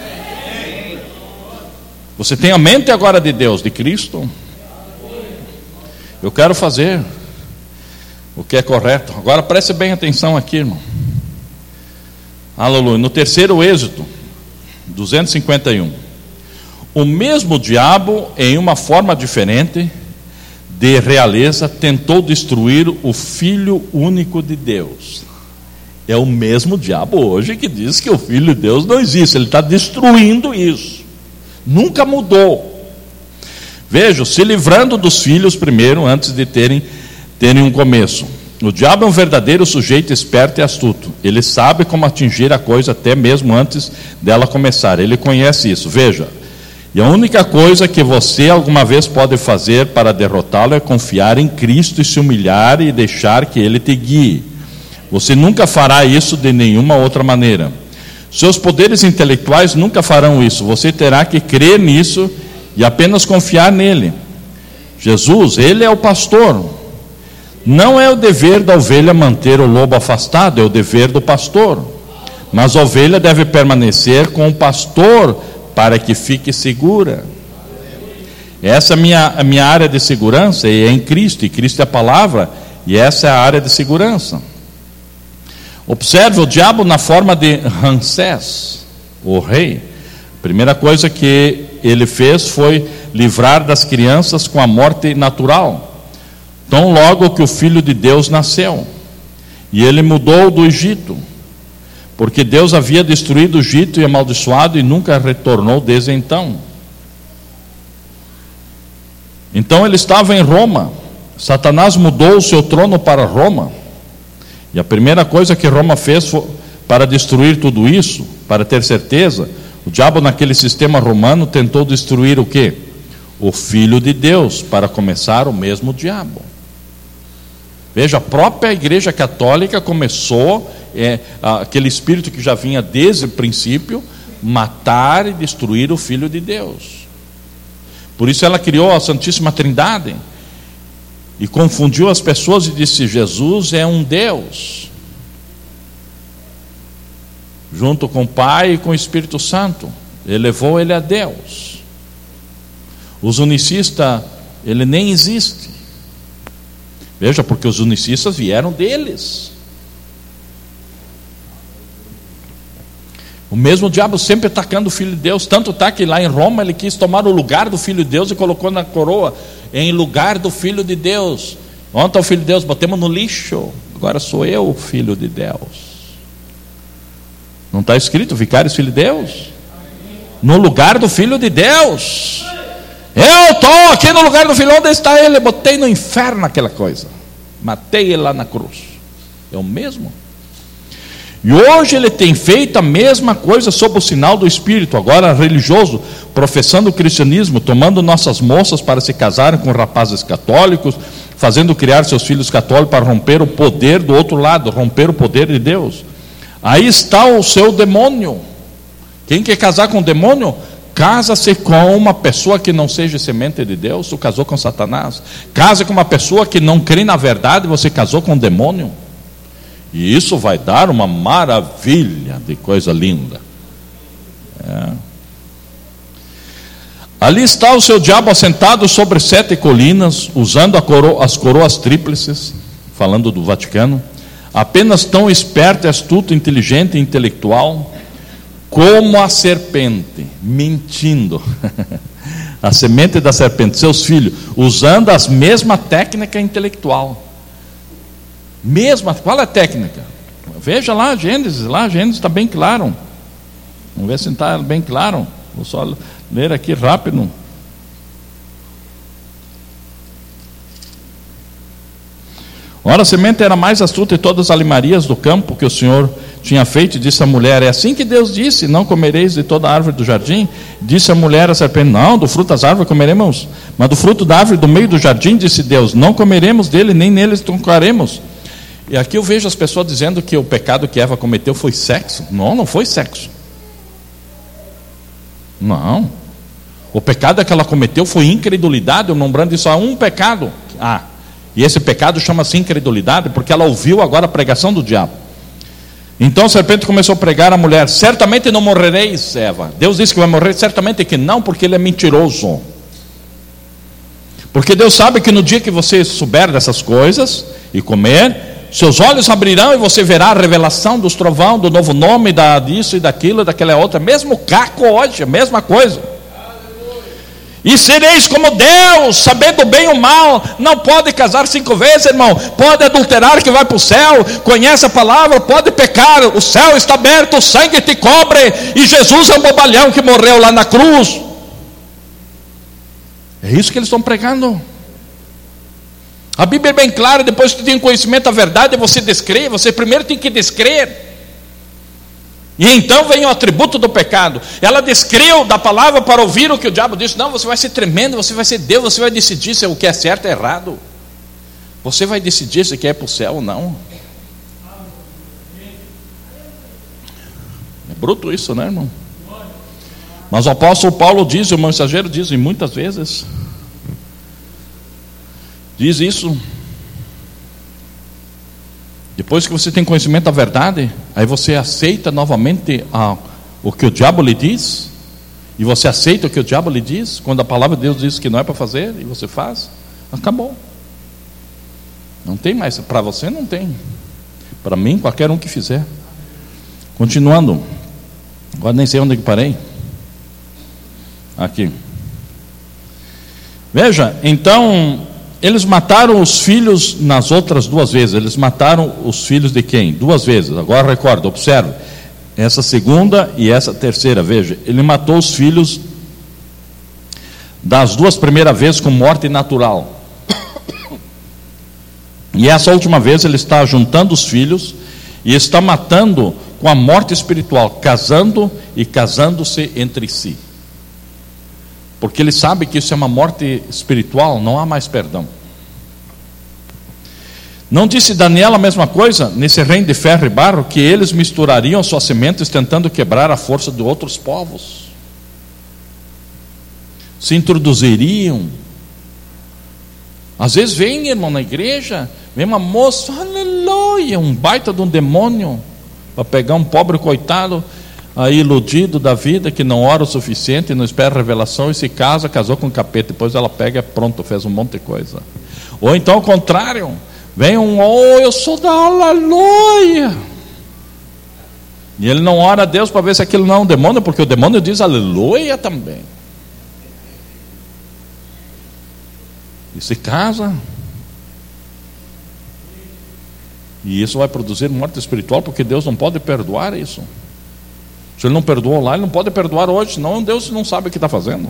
Você tem a mente agora de Deus, de Cristo. Eu quero fazer o que é correto. Agora preste bem atenção aqui, irmão. Aleluia. No terceiro êxodo, duzentos e cinquenta e um. O mesmo diabo, em uma forma diferente de realeza, tentou destruir o Filho único de Deus. É o mesmo diabo hoje que diz que o Filho de Deus não existe. Ele está destruindo isso. Nunca mudou. Veja, se livrando dos filhos primeiro, antes de terem, terem um começo. O diabo é um verdadeiro sujeito esperto e astuto. Ele sabe como atingir a coisa até mesmo antes dela começar. Ele conhece isso. Veja, e a única coisa que você alguma vez pode fazer para derrotá-lo é confiar em Cristo e se humilhar e deixar que Ele te guie. Você nunca fará isso de nenhuma outra maneira. Seus poderes intelectuais nunca farão isso. Você terá que crer nisso e apenas confiar nele. Jesus, ele é o pastor. Não é o dever da ovelha manter o lobo afastado, é o dever do pastor. Mas a ovelha deve permanecer com o pastor para que fique segura. Essa é a minha, a minha área de segurança, e é em Cristo, e Cristo é a palavra, e essa é a área de segurança. Observe o diabo na forma de Ramsés, o rei. A primeira coisa que ele fez foi livrar das crianças com a morte natural, tão logo que o Filho de Deus nasceu. E ele mudou do Egito, porque Deus havia destruído o Egito e amaldiçoado, e nunca retornou desde então. Então ele estava em Roma. Satanás mudou o seu trono para Roma, e a primeira coisa que Roma fez foi, para destruir tudo isso, para ter certeza, o diabo naquele sistema romano tentou destruir o quê? O Filho de Deus, para começar o mesmo diabo. Veja, a própria Igreja Católica começou é aquele espírito que já vinha desde o princípio, matar e destruir o Filho de Deus. Por isso ela criou a Santíssima Trindade e confundiu as pessoas e disse: Jesus é um Deus, junto com o Pai e com o Espírito Santo, elevou ele a Deus. Os unicistas, ele nem existe. Veja, porque os unicistas vieram deles. O mesmo diabo sempre atacando o Filho de Deus, tanto tá que lá em Roma ele quis tomar o lugar do Filho de Deus e colocou na coroa, em lugar do Filho de Deus. Onde está o Filho de Deus? Botemos no lixo, agora sou eu o Filho de Deus. Não está escrito vicário Filho de Deus? No lugar do Filho de Deus. Eu estou aqui no lugar do Filho. Onde está ele? Botei no inferno aquela coisa, matei ele lá na cruz. É o mesmo. E hoje ele tem feito a mesma coisa sob o sinal do Espírito, agora religioso, professando o cristianismo, tomando nossas moças para se casarem com rapazes católicos, fazendo criar seus filhos católicos para romper o poder do outro lado, romper o poder de Deus. Aí está o seu demônio. Quem quer casar com o demônio? Casa-se com uma pessoa que não seja semente de Deus. Tu casou com Satanás. Casa com uma pessoa que não crê na verdade. Você casou com o demônio. E isso vai dar uma maravilha de coisa linda. É. Ali está o seu diabo assentado sobre sete colinas, usando a coro- as coroas tríplices, falando do Vaticano, apenas tão esperto, astuto, inteligente e intelectual como a serpente, mentindo. A semente da serpente, seus filhos, usando as mesma técnica intelectual. Mesma, qual é a técnica? Veja lá Gênesis, lá Gênesis está bem claro. Vamos ver se está bem claro. Vou só ler aqui rápido. Ora, a semente era mais astuta de todas as alimarias do campo que o Senhor tinha feito, e disse a mulher: é assim que Deus disse, não comereis de toda a árvore do jardim? Disse a mulher à serpente: não, do fruto das árvores comeremos, mas do fruto da árvore do meio do jardim, disse Deus, não comeremos dele, nem nele tocaremos. E aqui eu vejo as pessoas dizendo que o pecado que Eva cometeu foi sexo. Não, não foi sexo. Não. O pecado que ela cometeu foi incredulidade, nombrando isso a um pecado. Ah, e esse pecado chama-se incredulidade, porque ela ouviu agora a pregação do diabo. Então a serpente começou a pregar à mulher: certamente não morrereis, Eva. Deus disse que vai morrer, certamente que não, porque ele é mentiroso. Porque Deus sabe que no dia que você souber dessas coisas e comer, seus olhos abrirão e você verá a revelação dos trovão, do novo nome, da, disso e daquilo, daquela outra. Mesmo caco hoje, a mesma coisa. E sereis como Deus, sabendo o bem e o mal. Não pode casar cinco vezes, irmão. Pode adulterar que vai para o céu. Conhece a palavra, pode pecar. O céu está aberto, o sangue te cobre. E Jesus é um bobalhão que morreu lá na cruz. É isso que eles estão pregando. A Bíblia é bem clara. Depois que tu tem conhecimento da verdade, você descrê. Você primeiro tem que descrer. E então vem o atributo do pecado. Ela descreu da palavra para ouvir o que o diabo disse. Não, você vai ser tremendo, você vai ser Deus, você vai decidir se o que é certo é errado. Você vai decidir se quer ir para o céu ou não. É bruto isso, né, irmão? Mas o apóstolo Paulo diz, o mensageiro diz, e muitas vezes diz isso. Depois que você tem conhecimento da verdade, aí você aceita novamente a, o que o diabo lhe diz, e você aceita o que o diabo lhe diz, quando a palavra de Deus diz que não é para fazer, e você faz, acabou. Não tem mais, para você não tem, para mim, qualquer um que fizer. Continuando, agora nem sei onde é que parei. Aqui. Veja, então, eles mataram os filhos nas outras duas vezes. Eles mataram os filhos de quem? Duas vezes. Agora recorda, observe. Essa segunda e essa terceira, veja. Ele matou os filhos das duas primeiras vezes com morte natural. E essa última vez ele está juntando os filhos e está matando com a morte espiritual, casando e casando-se entre si. Porque ele sabe que isso é uma morte espiritual, não há mais perdão. Não disse Daniel a mesma coisa, nesse reino de ferro e barro, que eles misturariam suas sementes tentando quebrar a força de outros povos? Se introduziriam. Às vezes vem, irmão, na igreja, vem uma moça, aleluia, um baita de um demônio, para pegar um pobre coitado, aí iludido da vida, que não ora o suficiente, não espera revelação, e se casa, casou com um capeta, depois ela pega, pronto, fez um monte de coisa. Ou então ao contrário, vem um, oh, eu sou da aleluia, e ele não ora a Deus para ver se aquilo não é um demônio, porque o demônio diz aleluia também. E se casa, e isso vai produzir morte espiritual, porque Deus não pode perdoar isso. Se Ele não perdoou lá, Ele não pode perdoar hoje, senão Deus não sabe o que está fazendo.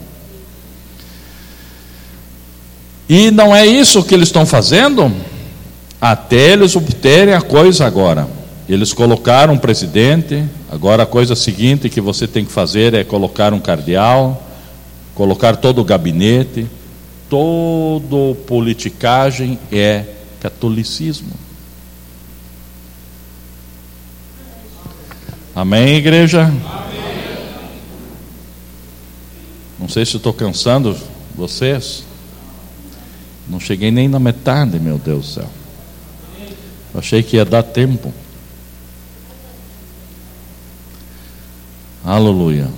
E não é isso que eles estão fazendo, até eles obterem a coisa agora. Eles colocaram um presidente, agora a coisa seguinte que você tem que fazer é colocar um cardeal, colocar todo o gabinete. Todo politicagem é catolicismo. Amém, igreja? Amém. Não sei se estou cansando vocês. Não cheguei nem na metade, meu Deus do céu. Eu achei que ia dar tempo. Aleluia.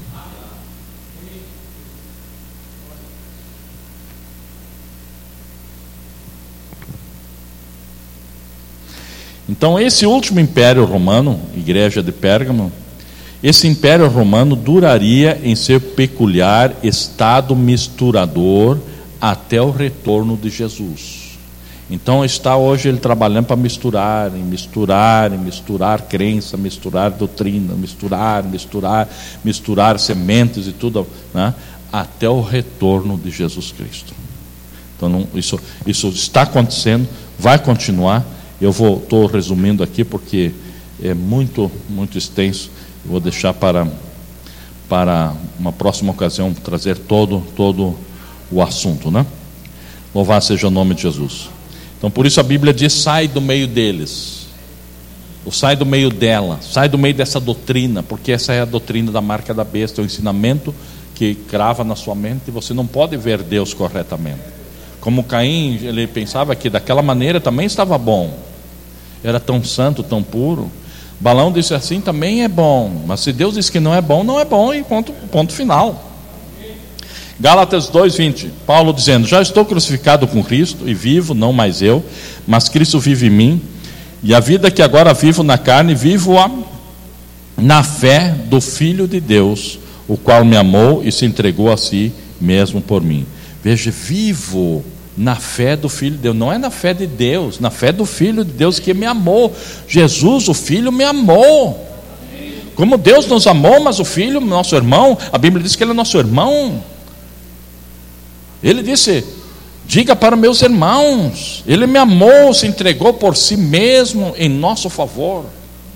Então esse último império romano, igreja de Pérgamo, esse império romano duraria em seu peculiar estado misturador até o retorno de Jesus. Então está hoje ele trabalhando para misturar, e misturar, e misturar crença, misturar doutrina, misturar, misturar, misturar sementes e tudo, né? Até o retorno de Jesus Cristo. Então não, isso, isso está acontecendo, vai continuar. Eu vou, estou resumindo aqui porque é muito, muito extenso. Eu vou deixar para, para uma próxima ocasião trazer todo, todo o assunto, né? Louvado seja o nome de Jesus. Então por isso a Bíblia diz: sai do meio deles, ou sai do meio dela, sai do meio dessa doutrina, porque essa é a doutrina da marca da besta, é o ensinamento que crava na sua mente e você não pode ver Deus corretamente. Como Caim, ele pensava que daquela maneira também estava bom, era tão santo, tão puro. Balão disse assim, também é bom, mas se Deus diz que não é bom, não é bom, e ponto, ponto final. Gálatas dois, vinte, Paulo dizendo: já estou crucificado com Cristo, e vivo, não mais eu, mas Cristo vive em mim, e a vida que agora vivo na carne, vivo-a na fé do Filho de Deus, o qual me amou e se entregou a si mesmo por mim. Veja, vivo na fé do Filho de Deus, não é na fé de Deus, na fé do Filho de Deus que me amou. Jesus, o Filho, me amou. Como Deus nos amou, mas o Filho, nosso irmão, a Bíblia diz que Ele é nosso irmão. Ele disse: diga para meus irmãos, Ele me amou, se entregou por si mesmo em nosso favor.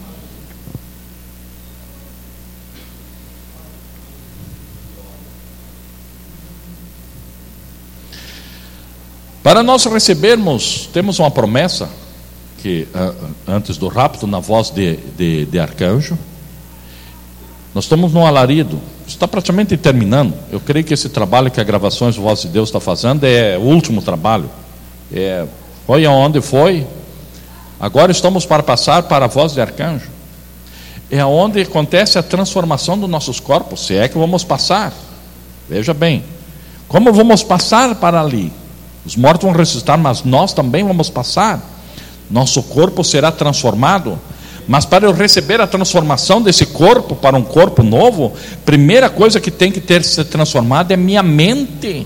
Para nós recebermos, temos uma promessa, que antes do rapto, na voz de, de, de arcanjo, nós estamos num alarido, está praticamente terminando. Eu creio que esse trabalho que a Gravações Voz de Deus está fazendo é o último trabalho. É, foi aonde foi, agora estamos para passar para a voz de arcanjo. É onde acontece a transformação dos nossos corpos, se é que vamos passar. Veja bem, como vamos passar para ali? Os mortos vão ressuscitar, mas nós também vamos passar. Nosso corpo será transformado. Mas para eu receber a transformação desse corpo para um corpo novo, primeira coisa que tem que ter se transformado é minha mente.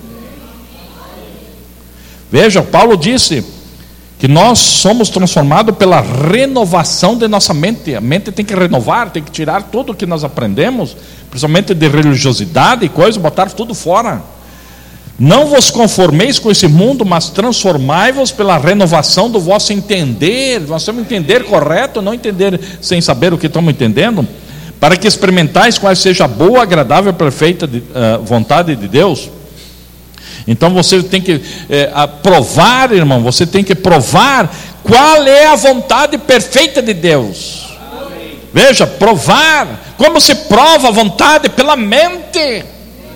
Veja, Paulo disse que nós somos transformados pela renovação de nossa mente. A mente tem que renovar, tem que tirar tudo o que nós aprendemos, principalmente de religiosidade e coisa, botar tudo fora. Não vos conformeis com esse mundo, mas transformai-vos pela renovação do vosso entender. Nós temos que entender correto, não entender sem saber o que estamos entendendo, para que experimentais qual seja a boa, agradável e perfeita de, uh, vontade de Deus. Então você tem que é, provar, irmão, você tem que provar qual é a vontade perfeita de Deus. Veja, provar. Como se prova a vontade? Pela mente.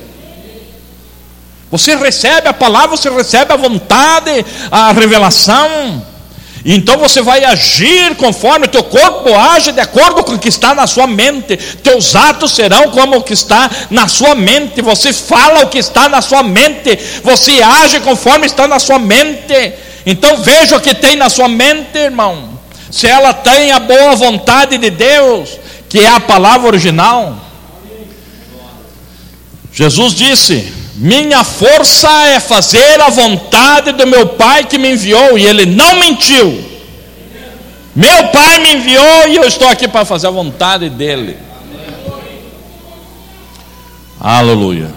Você recebe a palavra, você recebe a vontade, a revelação. E então você vai agir conforme o teu corpo age, de acordo com o que está na sua mente. Teus atos serão como o que está na sua mente. Você fala o que está na sua mente. Você age conforme está na sua mente. Então veja o que tem na sua mente, irmão. Se ela tem a boa vontade de Deus, que é a palavra original. Jesus disse: minha força é fazer a vontade do meu Pai que me enviou. E Ele não mentiu. Meu Pai me enviou e eu estou aqui para fazer a vontade dEle. Aleluia.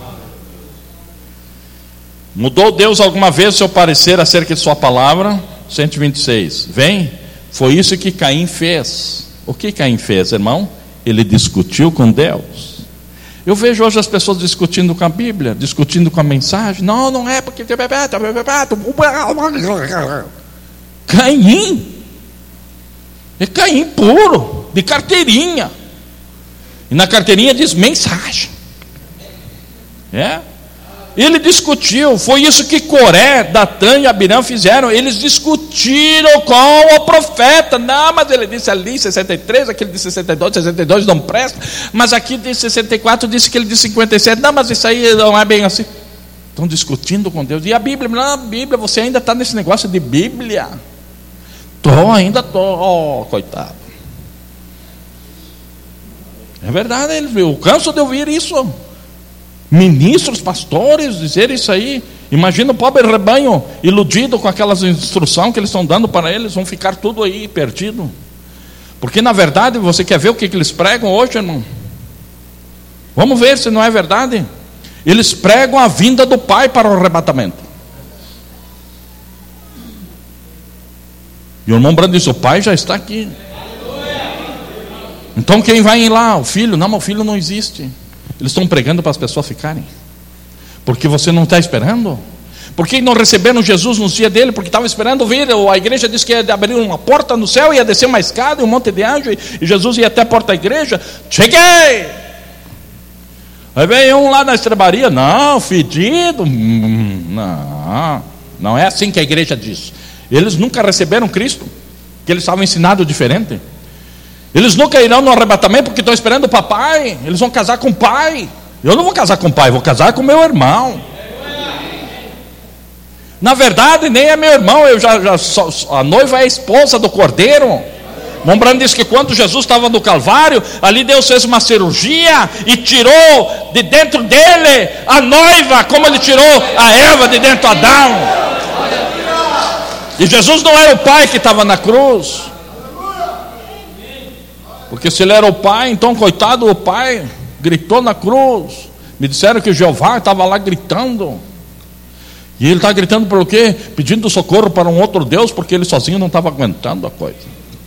Mudou Deus alguma vez o seu parecer acerca de sua palavra? cento e vinte e seis. Vem. Foi isso que Caim fez. O que Caim fez, irmão? Ele discutiu com Deus. Eu vejo hoje as pessoas discutindo com a Bíblia, discutindo com a mensagem. Não, não é porque... Caim. É Caim puro, de carteirinha. E na carteirinha diz mensagem. É? Ele discutiu. Foi isso que Coré, Datã e Abirão fizeram. Eles discutiram com o profeta. Não, mas ele disse ali sessenta e três, aquele disse sessenta e dois, sessenta e dois não presta. Mas aqui disse sessenta e quatro, disse que ele disse cinquenta e sete. Não, mas isso aí não é bem assim. Estão discutindo com Deus. E a Bíblia? Não, a Bíblia, você ainda está nesse negócio de Bíblia. Estou, ainda estou. Oh, coitado. É verdade, eu canso de ouvir isso. Ministros, pastores dizer isso aí. Imagina o pobre rebanho iludido com aquelas instruções que eles estão dando para eles. Vão ficar tudo aí perdido. Porque na verdade, você quer ver o que, que eles pregam hoje, irmão? Vamos ver se não é verdade. Eles pregam a vinda do Pai para o arrebatamento. E o irmão Brando disse: o Pai já está aqui. Então quem vai lá? O Filho? Não, mas o Filho não existe. Eles estão pregando para as pessoas ficarem. Porque você não está esperando? Por que não receberam Jesus nos dias dele? Porque estavam esperando vir. A igreja disse que ia abrir uma porta no céu, ia descer uma escada e um monte de anjo, e Jesus ia até a porta da igreja. Cheguei! Aí veio um lá na estrebaria. Não, fedido. Não, não é assim que a igreja diz. Eles nunca receberam Cristo, que eles estavam ensinados diferente. Eles nunca irão no arrebatamento porque estão esperando o papai. Eles vão casar com o pai. Eu não vou casar com o pai, vou casar com meu irmão. Na verdade, nem é meu irmão. Eu já, já só, a noiva é a esposa do cordeiro. Mombrando disse que quando Jesus estava no Calvário, ali Deus fez uma cirurgia e tirou de dentro dele a noiva, como ele tirou a Eva de dentro de Adão. E Jesus não era o pai que estava na cruz. Porque se ele era o pai, então coitado, o pai gritou na cruz. Me disseram que Jeová estava lá gritando. E ele está gritando por quê? Pedindo socorro para um outro Deus, porque ele sozinho não estava aguentando a coisa.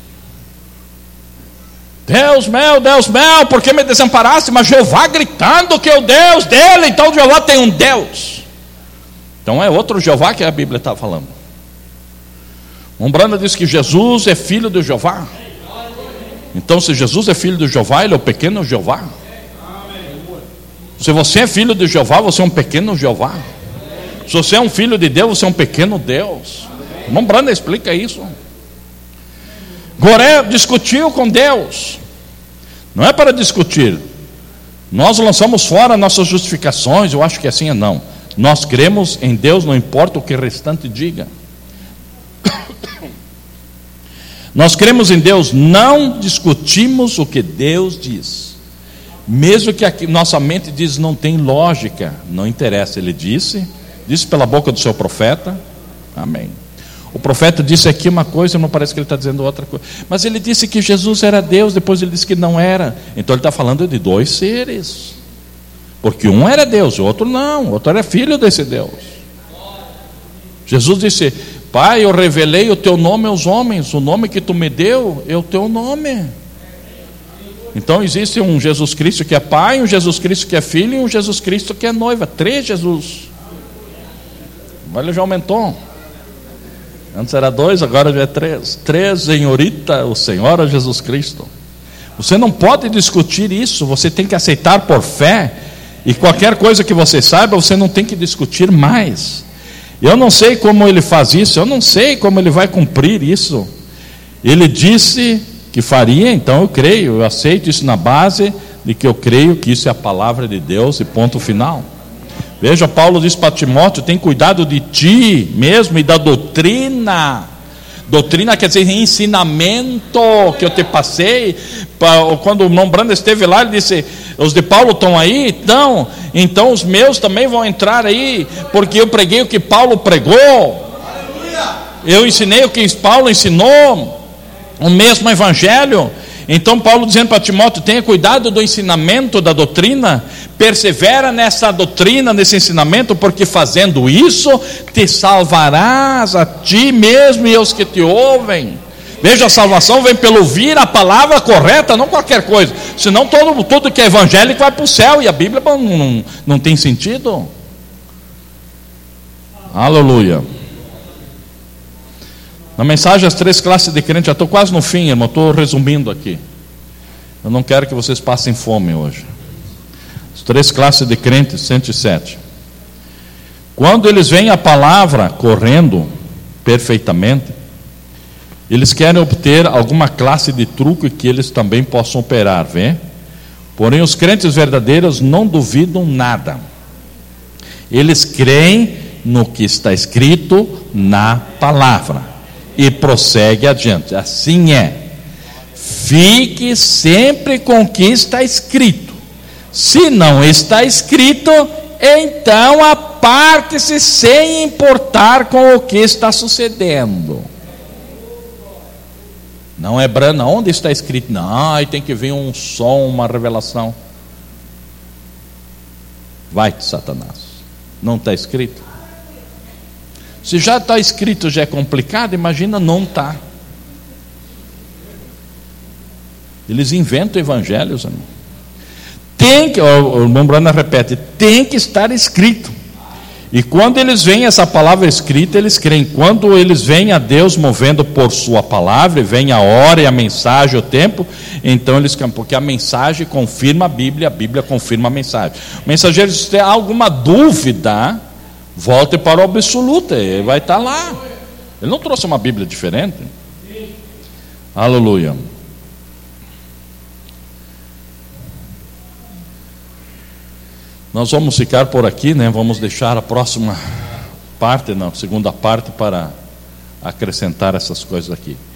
Deus meu, Deus meu, por que me desamparaste? Mas Jeová gritando que é o Deus dele. Então Jeová tem um Deus. Então é outro Jeová que a Bíblia está falando. Umbranda diz que Jesus é filho de Jeová. Então, se Jesus é filho de Jeová, ele é o pequeno Jeová. Se você é filho de Jeová, você é um pequeno Jeová. Se você é um filho de Deus, você é um pequeno Deus. O irmão Branda explica isso. Goré discutiu com Deus. Não é para discutir. Nós lançamos fora nossas justificações. Eu acho que assim é não. Nós cremos em Deus, não importa o que o restante diga. Nós cremos em Deus, não discutimos o que Deus diz. Mesmo que a nossa mente diz não tem lógica, não interessa. Ele disse, disse pela boca do seu profeta. Amém. O profeta disse aqui uma coisa, não parece que ele está dizendo outra coisa. Mas ele disse que Jesus era Deus, depois ele disse que não era. Então ele está falando de dois seres. Porque um era Deus, o outro não, o outro era filho desse Deus. Jesus disse: Pai, eu revelei o teu nome aos homens, o nome que tu me deu é o teu nome. Então existe um Jesus Cristo que é pai, um Jesus Cristo que é filho e um Jesus Cristo que é noiva. Três Jesus. Olha, já aumentou. Antes era dois, agora já é três. Três, senhorita, o Senhor é Jesus Cristo. Você não pode discutir isso, você tem que aceitar por fé. E qualquer coisa que você saiba, você não tem que discutir mais. Eu não sei como ele faz isso, eu não sei como ele vai cumprir isso. Ele disse que faria, então eu creio, eu aceito isso na base de que eu creio que isso é a palavra de Deus e ponto final. Veja, Paulo diz para Timóteo: tem cuidado de ti mesmo e da doutrina. Doutrina quer dizer ensinamento que eu te passei. Quando o irmão Brando esteve lá, ele disse: os de Paulo estão aí? Então, então os meus também vão entrar aí, porque eu preguei o que Paulo pregou. Eu ensinei o que Paulo ensinou, o mesmo evangelho. Então Paulo dizendo para Timóteo: tenha cuidado do ensinamento, da doutrina, persevera nessa doutrina, nesse ensinamento, porque fazendo isso, te salvarás a ti mesmo e aos que te ouvem. Veja, a salvação vem pelo ouvir a palavra correta, não qualquer coisa, senão todo, tudo que é evangélico vai para o céu, e a Bíblia não, não, não tem sentido. Aleluia. Na mensagem, as três classes de crentes, já estou quase no fim, irmão, estou resumindo aqui. Eu não quero que vocês passem fome hoje. As três classes de crentes, cento e sete. Quando eles veem a palavra correndo perfeitamente, eles querem obter alguma classe de truque que eles também possam operar, vê? Porém, os crentes verdadeiros não duvidam nada. Eles creem no que está escrito na palavra e prossegue adiante. Assim é. Fique sempre com o que está escrito. Se não está escrito, então aparte-se sem importar com o que está sucedendo. Não é Brana, onde está escrito? Não, aí tem que vir um som, uma revelação. Vai-te, Satanás. Não está escrito? Se já está escrito, já é complicado, imagina não está. Eles inventam evangelhos, amigo. Tem que, o irmão Brana repete, tem que estar escrito. E quando eles veem essa palavra escrita, eles creem. Quando eles veem a Deus movendo por sua palavra, e vem a hora e a mensagem, o tempo, então eles creem, porque a mensagem confirma a Bíblia, a Bíblia confirma a mensagem. O mensageiro, se tem alguma dúvida, volte para o absoluto, ele vai estar lá. Ele não trouxe uma Bíblia diferente. Aleluia. Nós vamos ficar por aqui, né? Vamos deixar a próxima parte, não, segunda parte, para acrescentar essas coisas aqui.